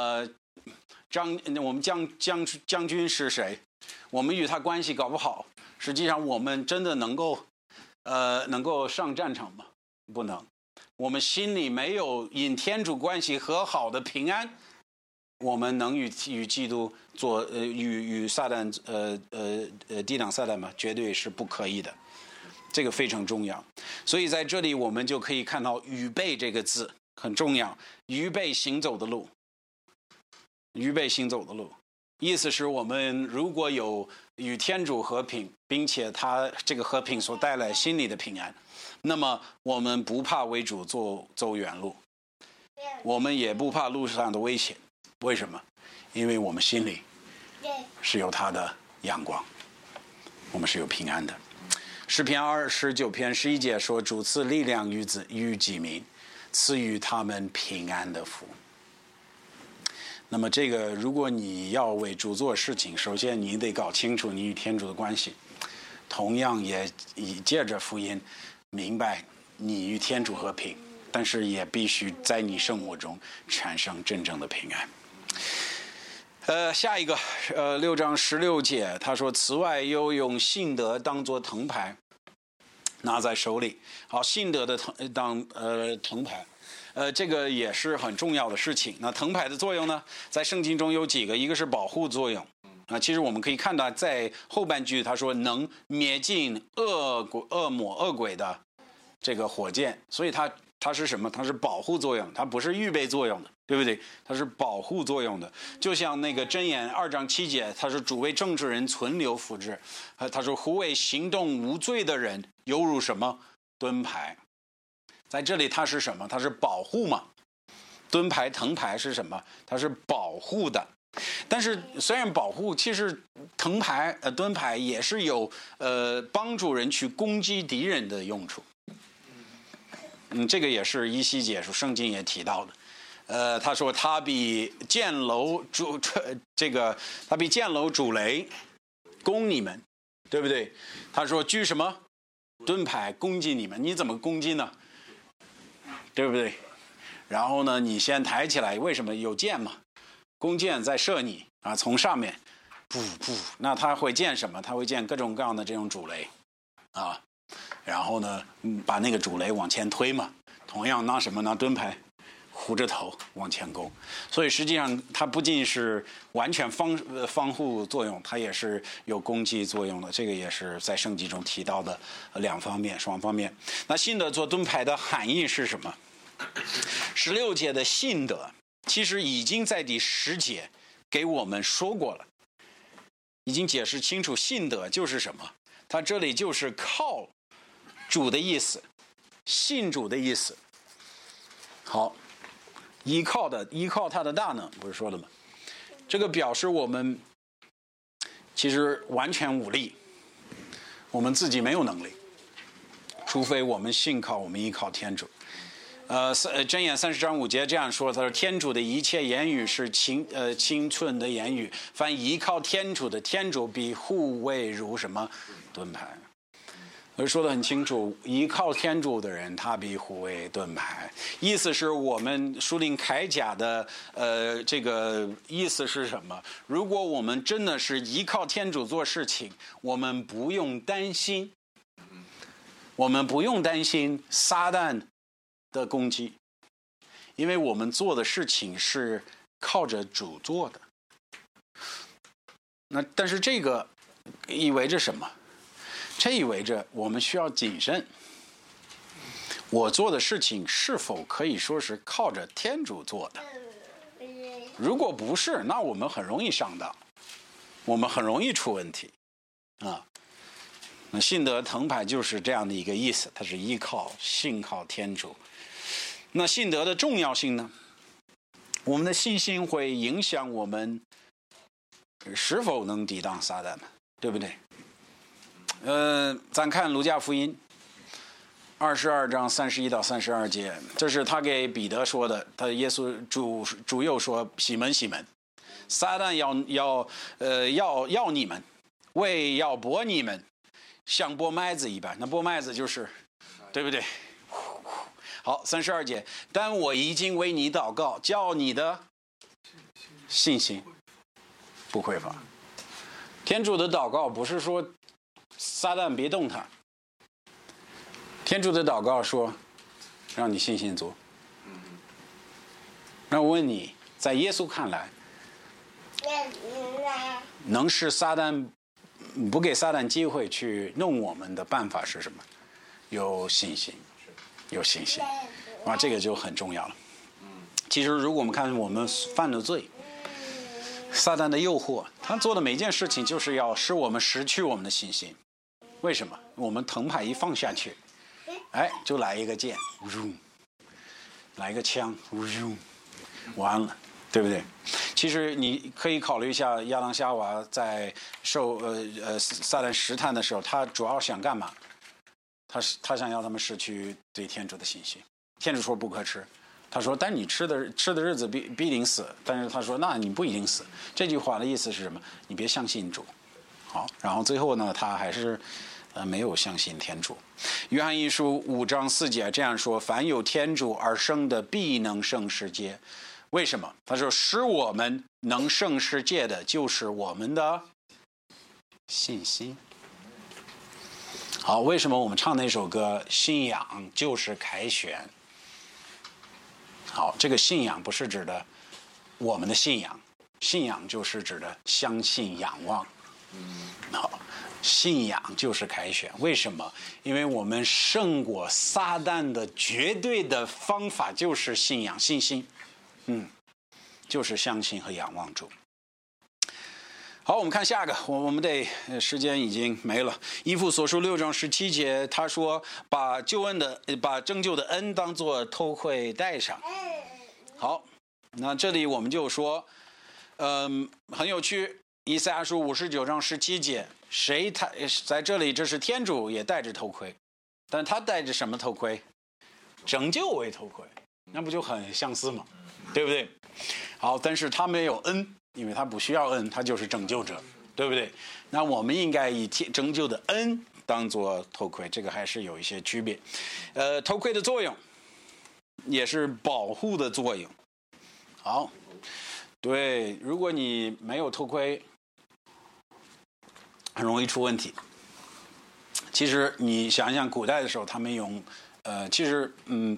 将军是谁，我们与他关系搞不好，实际上我们真的能够上战场吗？不能。我们心里没有因天主关系和好的平安，我们能与基督与撒旦抵挡撒旦吗？绝对是不可以的。这个非常重要。所以在这里我们就可以看到预备这个字很重要，预备行走的路，预备行走的路，意思是我们如果有与天主和平，并且他这个和平所带来心里的平安，那么我们不怕为主走远路，我们也不怕路上的危险。为什么？因为我们心里是有他的阳光，我们是有平安的。诗篇29篇11节说，主赐力量于己民，赐予他们平安的福。那么这个如果你要为主做事情，首先你得搞清楚你与天主的关系，同样也借着福音明白你与天主和平，但是也必须在你生活中产生真正的平安。下一个6章16节，他说此外又用信德当作藤牌拿在手里。好，信德的藤牌这个也是很重要的事情。那藤牌的作用呢，在圣经中有几个，一个是保护作用。其实我们可以看到，在后半句他说能灭尽恶魔恶鬼的这个火箭，所以它是什么？它是保护作用，它不是预备作用的，对不对？它是保护作用的。就像那个箴言2章7节，他说主为正直人存留福祉，他说胡为行动无罪的人犹如什么盾牌。在这里它是什么？它是保护嘛。盾牌藤牌是什么？它是保护的。但是虽然保护，其实盾牌也是有帮助人去攻击敌人的用处。这个也是依稀解说圣经也提到的。他说他比箭楼主雷攻你们，对不对？他说举什么盾牌攻击你们，你怎么攻击呢？对不对？然后呢，你先抬起来，为什么有箭嘛？弓箭在射你啊，从上面，噗，那他会箭什么？他会箭各种各样的这种主雷，啊，然后呢，把那个主雷往前推嘛。同样拿什么？拿盾牌，护着头往前攻。所以实际上它不仅是完全防护作用，它也是有攻击作用的。这个也是在圣经中提到的双方面。那信德做盾牌的含义是什么？16节的信德其实已经在第10节给我们说过了，已经解释清楚信德就是什么。它这里就是靠主的意思，信主的意思。好，依靠他的大能，不是说了吗？这个表示我们其实完全无力，我们自己没有能力，除非我们依靠天主。箴言30章5节这样说，他说天主的一切言语是清纯的言语，凡依靠天主的，天主必护卫如什么盾牌。而说得很清楚，依靠天主的人，他必护卫盾牌。意思是我们属灵铠甲的这个意思是什么？如果我们真的是依靠天主做事情，我们不用担心撒旦的攻击，因为我们做的事情是靠着主做的。但是这个意味着什么？这意味着我们需要谨慎。我做的事情是否可以说是靠着天主做的？如果不是，那我们很容易上当，我们很容易出问题啊。那信德藤牌就是这样的一个意思，它是信靠天主。那信德的重要性呢？我们的信心会影响我们是否能抵挡撒旦，对不对？咱看路加福音22章31到32节，这是他给彼得说的。他耶稣主又说：“西门，西门，撒旦要你们，为要剥你们，像剥麦子一般。”那剥麦子就是，对不对？好，32节，但我已经为你祷告，叫你的信心不匮乏。天主的祷告不是说撒旦别动他，天主的祷告说让你信心足。那我问你，在耶稣看来，能使撒旦不给撒旦机会去弄我们的办法是什么？有信心啊，这个就很重要了。其实如果我们看我们犯的罪，撒旦的诱惑，他做的每件事情就是要使我们失去我们的信心。为什么？我们藤牌一放下去，就来一个箭，来一个枪，完了，对不对？其实你可以考虑一下亚当夏娃在受撒旦试探的时候，他主要想干嘛？他想要他们失去对天主的信心。天主说不可吃，他说但你吃的日子必定死。但是他说那你不一定死。这句话的意思是什么？你别相信主。好，然后最后呢，他还是没有相信天主。约翰一书5章4节这样说：凡有天主而生的，必能胜世界。为什么？他说使我们能胜世界的，就是我们的信心。好，为什么我们唱那首歌信仰就是凯旋？ 这个信仰不是指的我们的信仰，信仰就是指的相信仰望。好，信仰就是凯旋。为什么？因为我们胜过撒旦的绝对的方法就是信仰、信心，就是相信和仰望主。好，我们看下个，我们得时间已经没了。以弗所书6章17节，他说把拯救的恩当作头盔戴上。好，那这里我们就说，很有趣。以赛亚书59章17节，他在这里，这是天主也戴着头盔，但他戴着什么头盔？拯救为头盔，那不就很相似吗？对不对？好，但是他没有恩，因为他不需要恩，他就是拯救者，对不对？那我们应该以拯救的恩当作头盔，这个还是有一些区别。头盔的作用也是保护的作用。好，对，如果你没有头盔，很容易出问题。其实你想想，古代的时候他们用，其实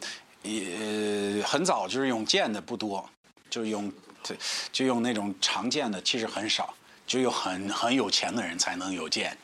很早就是用剑的不多，就用那种长剑的，其实很少，就有很有钱的人才能有剑。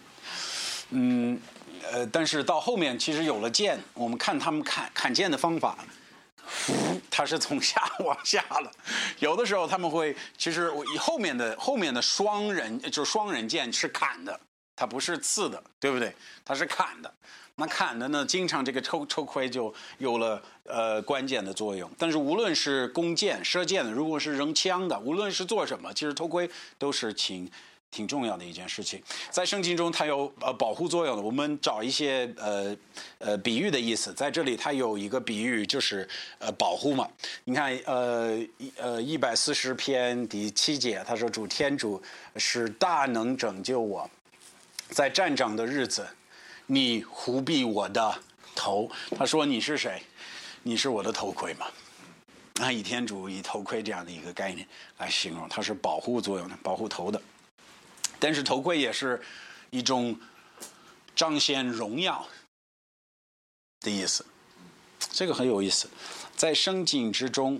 但是到后面其实有了剑，我们看他们砍剑的方法，它是从下往下了。有的时候他们会，其实后面的双人剑是砍的，它不是刺的，对不对？它是砍的。那砍的呢，经常这个头盔就有了关键的作用。但是无论是弓箭、射箭的，如果是扔枪的，无论是做什么，其实头盔都是挺重要的一件事情。在圣经中它有保护作用的。我们找一些比喻的意思，在这里它有一个比喻就是保护嘛。你看140篇第7节，他说主天主是大能拯救我，在战争的日子你护庇我的头。他说你是谁？你是我的头盔嘛。那以天主以头盔这样的一个概念来形容，它是保护作用的，保护头的。但是头盔也是一种彰显荣耀的意思，这个很有意思。在圣经之中，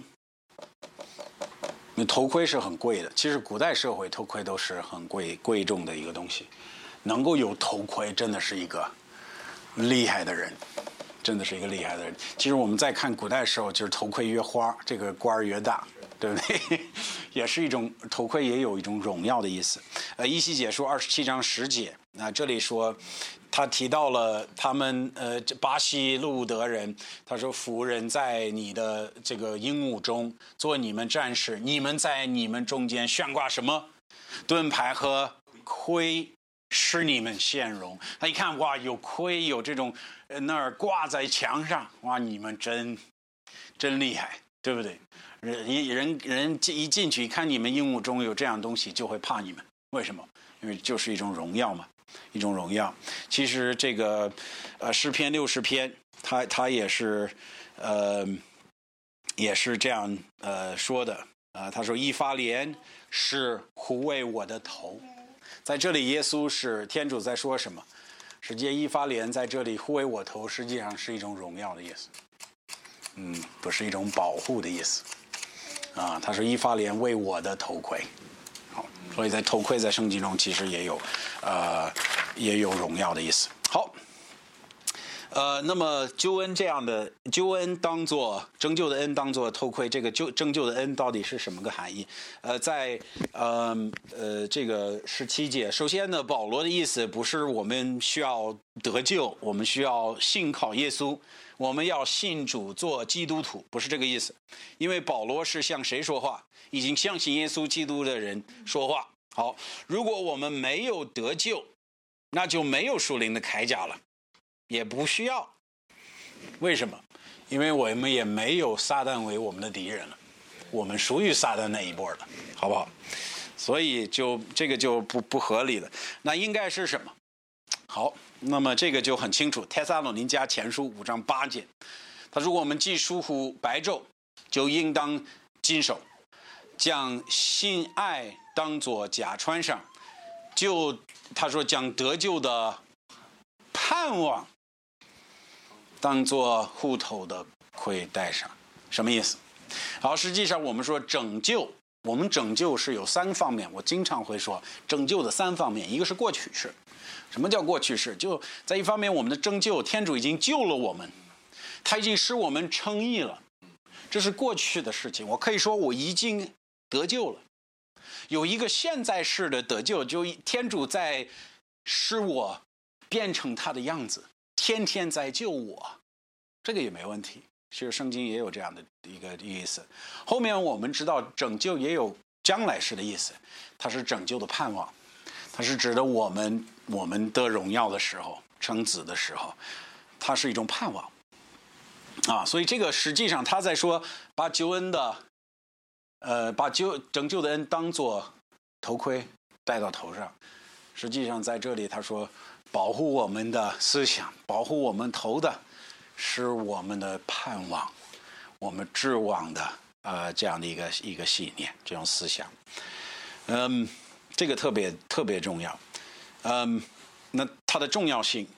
头盔是很贵的。其实古代社会头盔都是很贵重的一个东西。能够有头盔，真的是一个厉害的人，真的是一个厉害的人。其实我们在看古代的时候，就是头盔越花，这个官越大，对不对？也是一种头盔，也有一种荣耀的意思。以西结书27章10节，那这里说，他提到了他们巴西路德人，他说妇人在你的这个营屋中做你们战士，你们在你们中间悬挂什么？盾牌和盔，使你们显荣。他一看，哇，有盔，有这种那儿挂在墙上，哇，你们真厉害，对不对？人一进去一看你们营屋中有这样东西，就会怕你们。为什么？因为就是一种荣耀嘛，一种荣耀。其实这个诗篇60篇，他也是这样说的。他说以法莲是护卫我的头。在这里耶稣是天主在说什么？实际以法莲在这里护卫我头，实际上是一种荣耀的意思，不是一种保护的意思。他说以法莲为我的头盔。好，所以在头盔在圣经中其实也有荣耀的意思。好，那么救恩当作拯救的恩当作头盔，这个拯救的恩到底是什么个含义？在这个17节，首先呢，保罗的意思不是我们需要得救，我们需要信靠耶稣，我们要信主做基督徒，不是这个意思。因为保罗是向谁说话？已经相信耶稣基督的人说话。好，如果我们没有得救，那就没有属灵的铠甲了，也不需要。为什么？因为我们也没有撒旦为我们的敌人了，我们属于撒旦那一波了，好不好？所以这个就不合理了。那应该是什么？好，那么这个就很清楚。帖撒罗尼迦前书5章8节，他说我们既疏忽白昼，就应当谨守，将信爱当作甲穿上，他说将得救的盼望当作护头的盔戴上。什么意思？ 好，实际上我们说拯救，我们拯救是有3方面，我经常会说拯救的3方面，一个是过去式。什么叫过去式？就在一方面，我们的拯救，天主已经救了我们，他已经使我们称义了，这是过去的事情。我可以说我已经得救了。有一个现在式的得救，就天主在使我变成他的样子，天天在救我，这个也没问题。其实圣经也有这样的一个意思。后面我们知道拯救也有将来式的意思，它是拯救的盼望，它是指的我们得荣耀的时候，成子的时候，它是一种盼望啊。所以这个实际上他在说把救恩的把拯救的恩当作头盔戴到头上，实际上在这里他说保护我们的思想，保护我们头的是我们的盼望，我们指望的这样的一个信念，这种思想，这个特别重要，那它的重要性，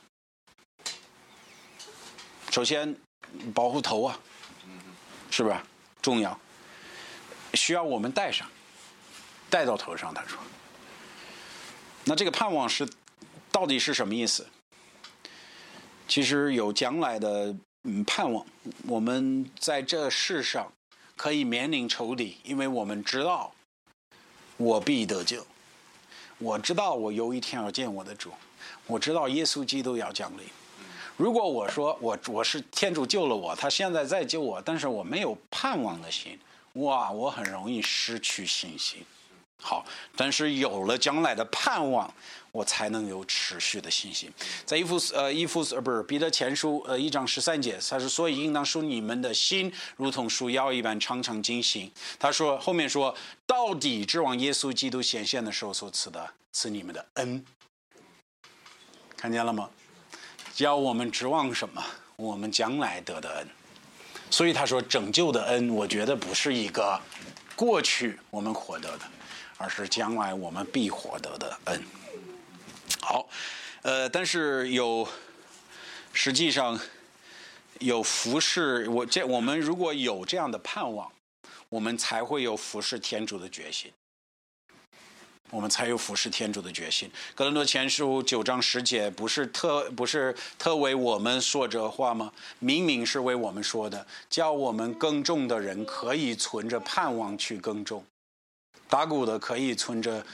首先保护头啊，是吧？重要，需要我们戴到头上。他说，那这个盼望到底是什么意思？其实有将来的盼望，我们在这世上可以免临仇敌，因为我们知道我必得救，我知道我有一天要见我的主，我知道耶稣基督要降临。如果我说我是天主救了我，他现在在救我，但是我没有盼望的心，哇，我很容易失去信心。好，但是有了将来的盼望，我才能有持续的信心。在彼得前书1章13节，他说：所以应当属你们的心，如同属药一般，常常警醒。他说后面说，到底指望耶稣基督显现的时候所赐你们的恩，看见了吗？叫我们指望什么？我们将来得的恩。所以他说拯救的恩，我觉得不是一个过去我们获得的，而是将来我们必获得的恩。好，但是实际上有服侍我们如果有这样的盼望，我们才会有服侍天主的决心。我们才有服侍天主的决心。哥林多前书9章10节不是特为我们说这话吗？明明是为我们说的，叫我们耕种的人可以存着盼望去耕种，打鼓的可以存着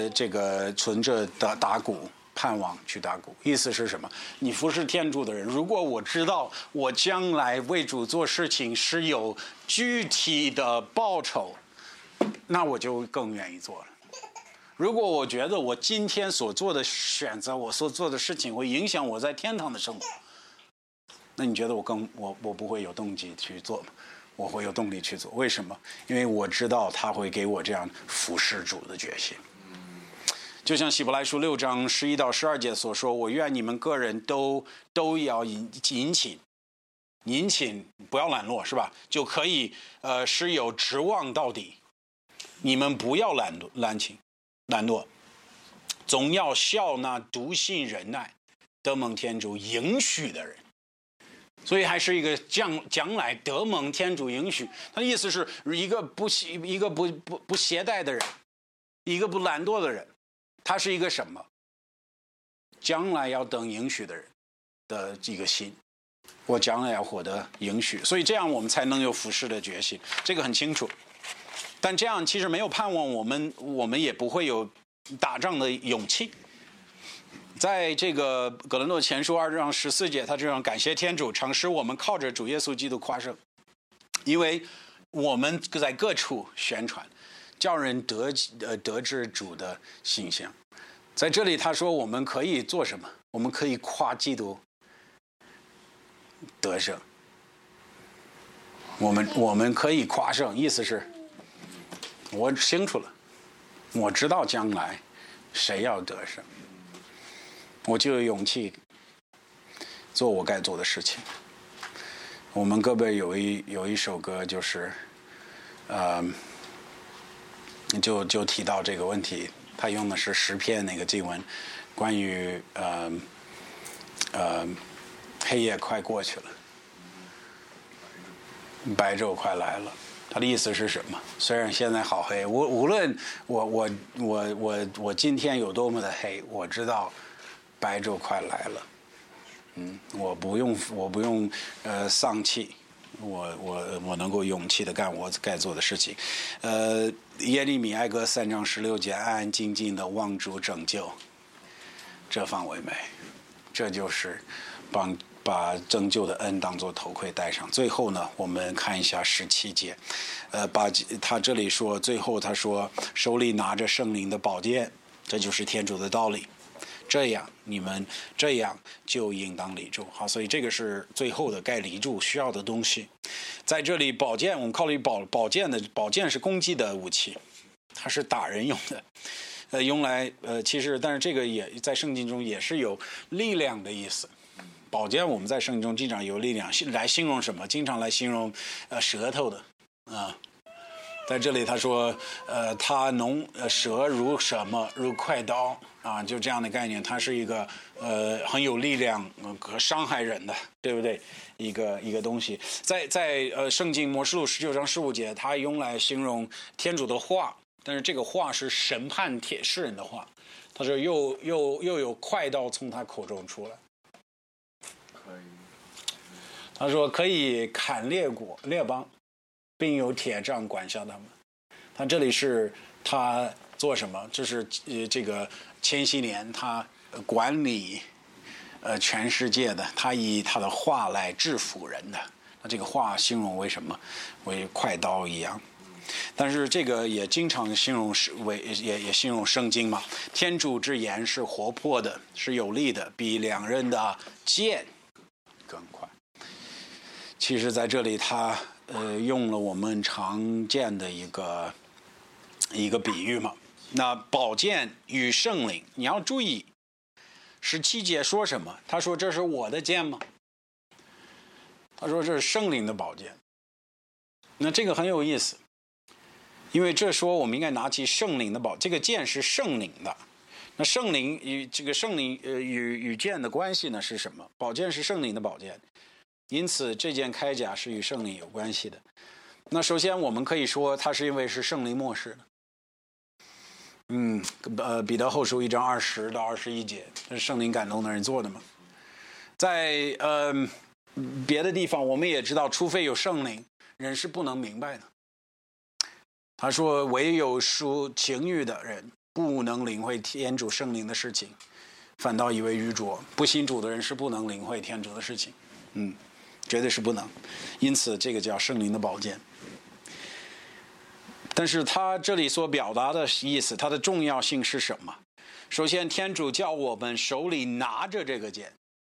打鼓盼望去打鼓。意思是什么？你服侍天主的人，如果我知道我将来为主做事情是有具体的报酬，那我就更愿意做了。如果我觉得我今天所做的选择，我所做的事情会影响我在天堂的生活，那你觉得我不会有动机去做吗？我会有动力去做。为什么？因为我知道他会给我这样服侍主的决心。就像希伯来书6章11到12节所说，我愿你们个人都要殷勤，不要懒惰，是吧？就可以是有指望到底。你们不要懒惰，总要效那笃信忍耐得蒙天主应许的人。所以还是一个将来得蒙天主应许。他的意思是一个不懈怠的人，一个不懒惰的人，他是一个什么？将来要等应许的人的一个心。我将来要获得应许，所以这样我们才能有服侍的决心，这个很清楚。但这样其实没有盼望，我们也不会有打仗的勇气。在这个哥林多前书2章14节，他这样感谢天主，常使我们靠着主耶稣基督夸胜，因为我们在各处宣传，叫人得知主的形象。在这里他说我们可以做什么？我们可以夸基督得胜，我们可以夸胜，意思是我清楚了，我知道将来谁要得胜，我就有勇气做我该做的事情。我们各位有一首歌，就是就提到这个问题，他用的是诗篇那个经文，关于黑夜快过去了，白昼快来了。 他的意思是什么？虽然现在好黑，无论我今天有多么的黑，我知道白昼快来了。我不用丧气，我能够勇气的干我该做的事情。耶利米哀歌3章16节，安安静静的望主拯救，这方为美。这就是把拯救的恩当作头盔戴上。最后呢，我们看一下17节，他这里说，最后他说，手里拿着圣灵的宝剑，这就是天主的道理。你们这样就应当立住。好，所以这个是最后的该立住需要的东西。在这里，宝剑我们考虑宝剑是攻击的武器，它是打人用的，用来其实但是这个也在圣经中也是有力量的意思。宝剑我们在圣经中经常有力量来形容什么？经常来形容舌头的啊。在这里他说他舌如什么？如快刀啊，就这样的概念。它是一个很有力量和伤害人的，对不对？一个东西。在圣经默示录19章15节，它用来形容天主的话，但是这个话是审判世人的话。他说又有快刀从他口中出来。他说可以砍列邦，并有铁杖管辖他们。他这里是他做什么？就是这个千禧年他管理全世界的，他以他的话来制服人的。那这个话形容为什么？为快刀一样。但是这个也经常形容也形容圣经嘛。天主之言是活泼的，是有力的，比两刃的剑更快。其实在这里他用了我们常见的一个比喻嘛。那宝剑与圣灵，你要注意17节说什么？他说这是我的剑吗？他说这是圣灵的宝剑。那这个很有意思，因为这说我们应该拿起圣灵的宝，这个剑是圣灵的。那圣灵与这个圣灵与剑的关系呢是什么？宝剑是圣灵的宝剑，因此这件铠甲是与圣灵有关系的。那首先我们可以说它是因为是圣灵默示的。彼得后书1章20到21节，这是圣灵感动的人做的嘛。在别的地方我们也知道，除非有圣灵，人是不能明白的。他说唯有属情欲的人不能领会天主圣灵的事情，反倒以为愚拙。不信主的人是不能领会天主的事情，绝对是不能。因此这个叫圣灵的宝剑。但是他这里所表达的意思，它的重要性是什么？首先天主叫我们手里拿着这个剑，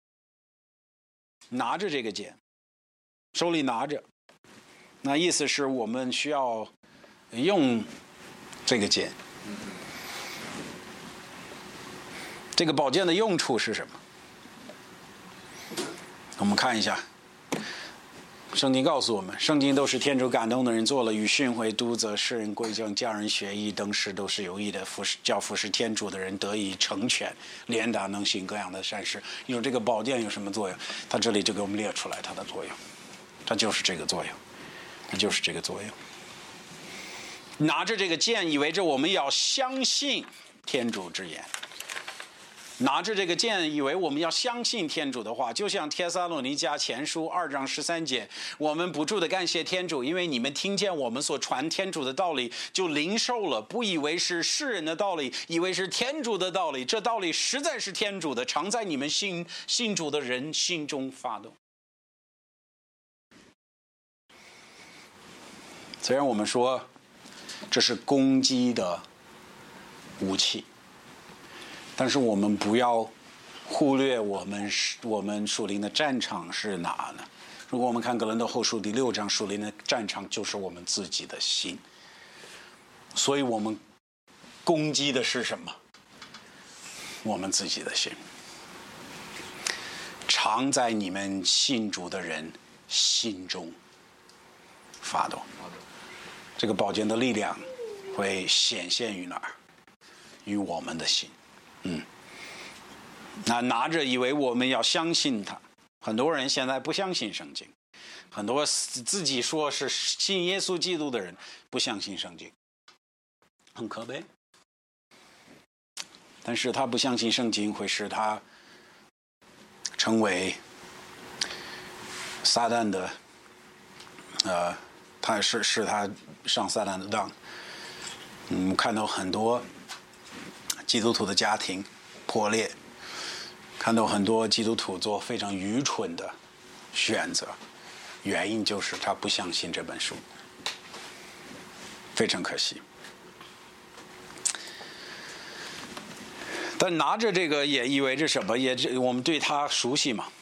拿着这个剑，手里拿着，那意思是我们需要用这个剑。这个宝剑的用处是什么？我们看一下圣经告诉我们，圣经都是天主感动的人做了，与训诲、督责、世人归正、教人学义等事都是有益的，叫服侍天主的人得以成全，连达能行各样的善事。有这个宝剑有什么作用？他这里就给我们列出来它的作用，它就是这个作用，它就是这个作用。拿着这个剑，意味着我们要相信天主之言。拿着这个剑，以为我们要相信天主的话，就像帖撒罗尼迦前书2章13节，我们不住的感谢天主，因为你们听见我们所传天主的道理，就领受了，不以为是世人的道理，以为是天主的道理。这道理实在是天主的，常在你们信主的人心中发动。虽然我们说这是攻击的武器，但是我们不要忽略我们属灵的战场是哪呢？如果我们看哥林多后书第6章，属灵的战场就是我们自己的心。所以我们攻击的是什么？我们自己的心。常在你们信主的人心中发动。这个宝剑的力量会显现于哪儿？于我们的心。那拿着以为我们要相信他，很多人现在不相信圣经， 很多自己说是信耶稣基督的人不相信圣经，很可悲。但是他不相信圣经会使他成为撒旦的，他是他上撒旦的当。看到很多基督徒的家庭破裂，看到很多基督徒做非常愚蠢的选择，原因就是他不相信这本书，非常可惜。但拿着这个也意味着什么？我们对他熟悉嘛？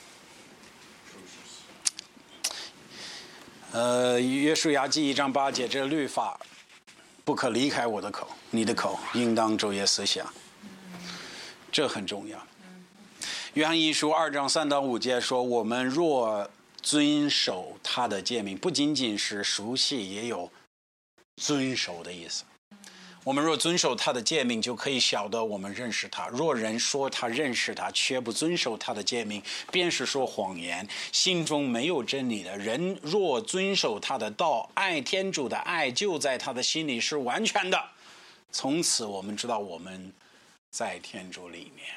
约书亚记1章8节，这律法不可离开我的口，你的口应当昼夜思想，这很重要。约翰一书2章3到5节说，我们若遵守他的诫命，不仅仅是熟悉，也有遵守的意思。我们若遵守他的诫命，就可以晓得我们认识他。若人说他认识他，却不遵守他的诫命，便是说谎言，心中没有真理的。人若遵守他的道，爱天主的爱就在他的心里是完全的。从此我们知道我们在天主里面。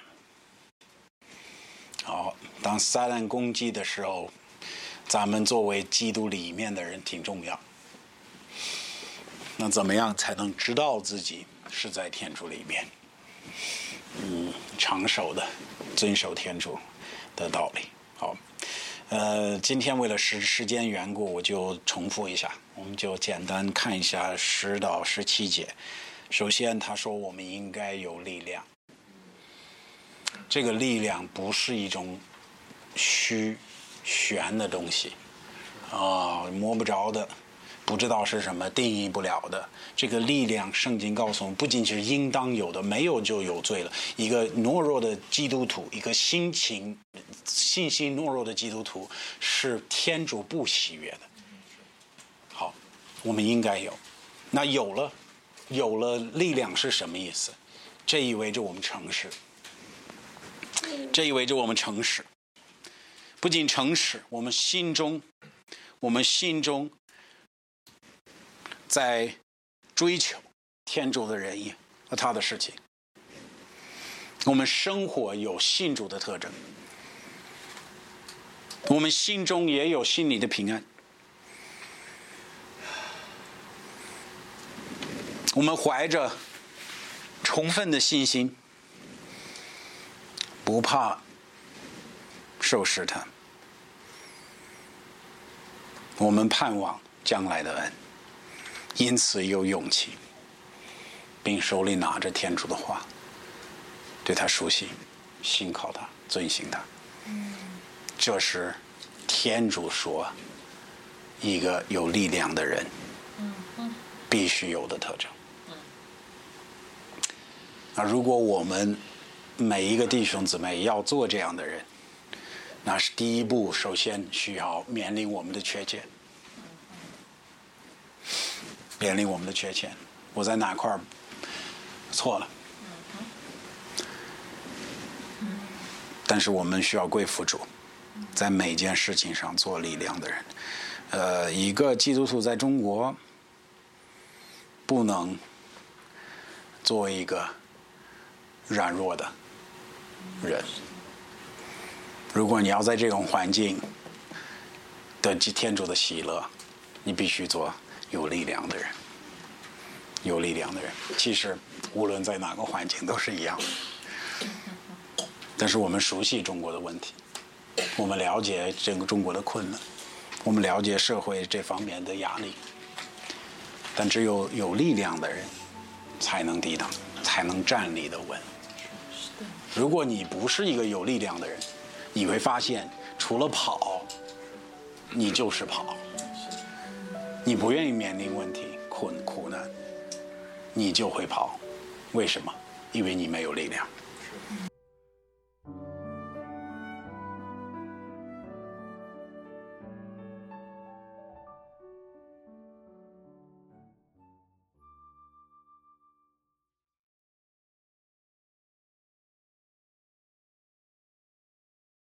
好，当撒旦攻击的时候，咱们作为基督里面的人挺重要。那怎么样才能知道自己是在天主里面？长守的遵守天主的道理。好，今天为了时间缘故，我就重复一下，我们就简单看一下10到17节。首先，他说我们应该有力量，这个力量不是一种玄的东西摸不着的。不知道是什么，定義不了的。这个力量，圣经告诉我们，不仅是应当有的，没有就有罪了。一个懦弱的基督徒，一个信心懦弱的基督徒，是天主不喜悦的。好，我们应该有。那有了力量是什么意思？这意味着我们诚实。这意味着我们诚实。不仅诚实，我们心中在追求天主的仁义和他的事情。我们生活有信主的特征，我们心中也有心里的平安。我们怀着充分的信心，不怕受试探。我们盼望将来的恩，因此有勇气，并手里拿着天主的话，对他熟悉，信靠他，遵行他。这是天主说一个有力量的人必须有的特征。那如果我们每一个弟兄姊妹要做这样的人，那是第一步，首先需要面临我们的缺陷。面临我们的缺陷，我在哪块错了？但是我们需要归服主，在每件事情上做力量的人。一个基督徒在中国不能做一个软弱的人。如果你要在这种环境得天主的喜乐，你必须做有力量的人。有力量的人，其实无论在哪个环境都是一样的。但是我们熟悉中国的问题，我们了解整个中国的困难，我们了解社会这方面的压力。但只有有力量的人才能抵挡，才能站立得稳。如果你不是一个有力量的人，你会发现除了跑，你就是跑。你不愿意面临问题、苦难，你就会跑。为什么？因为你没有力量。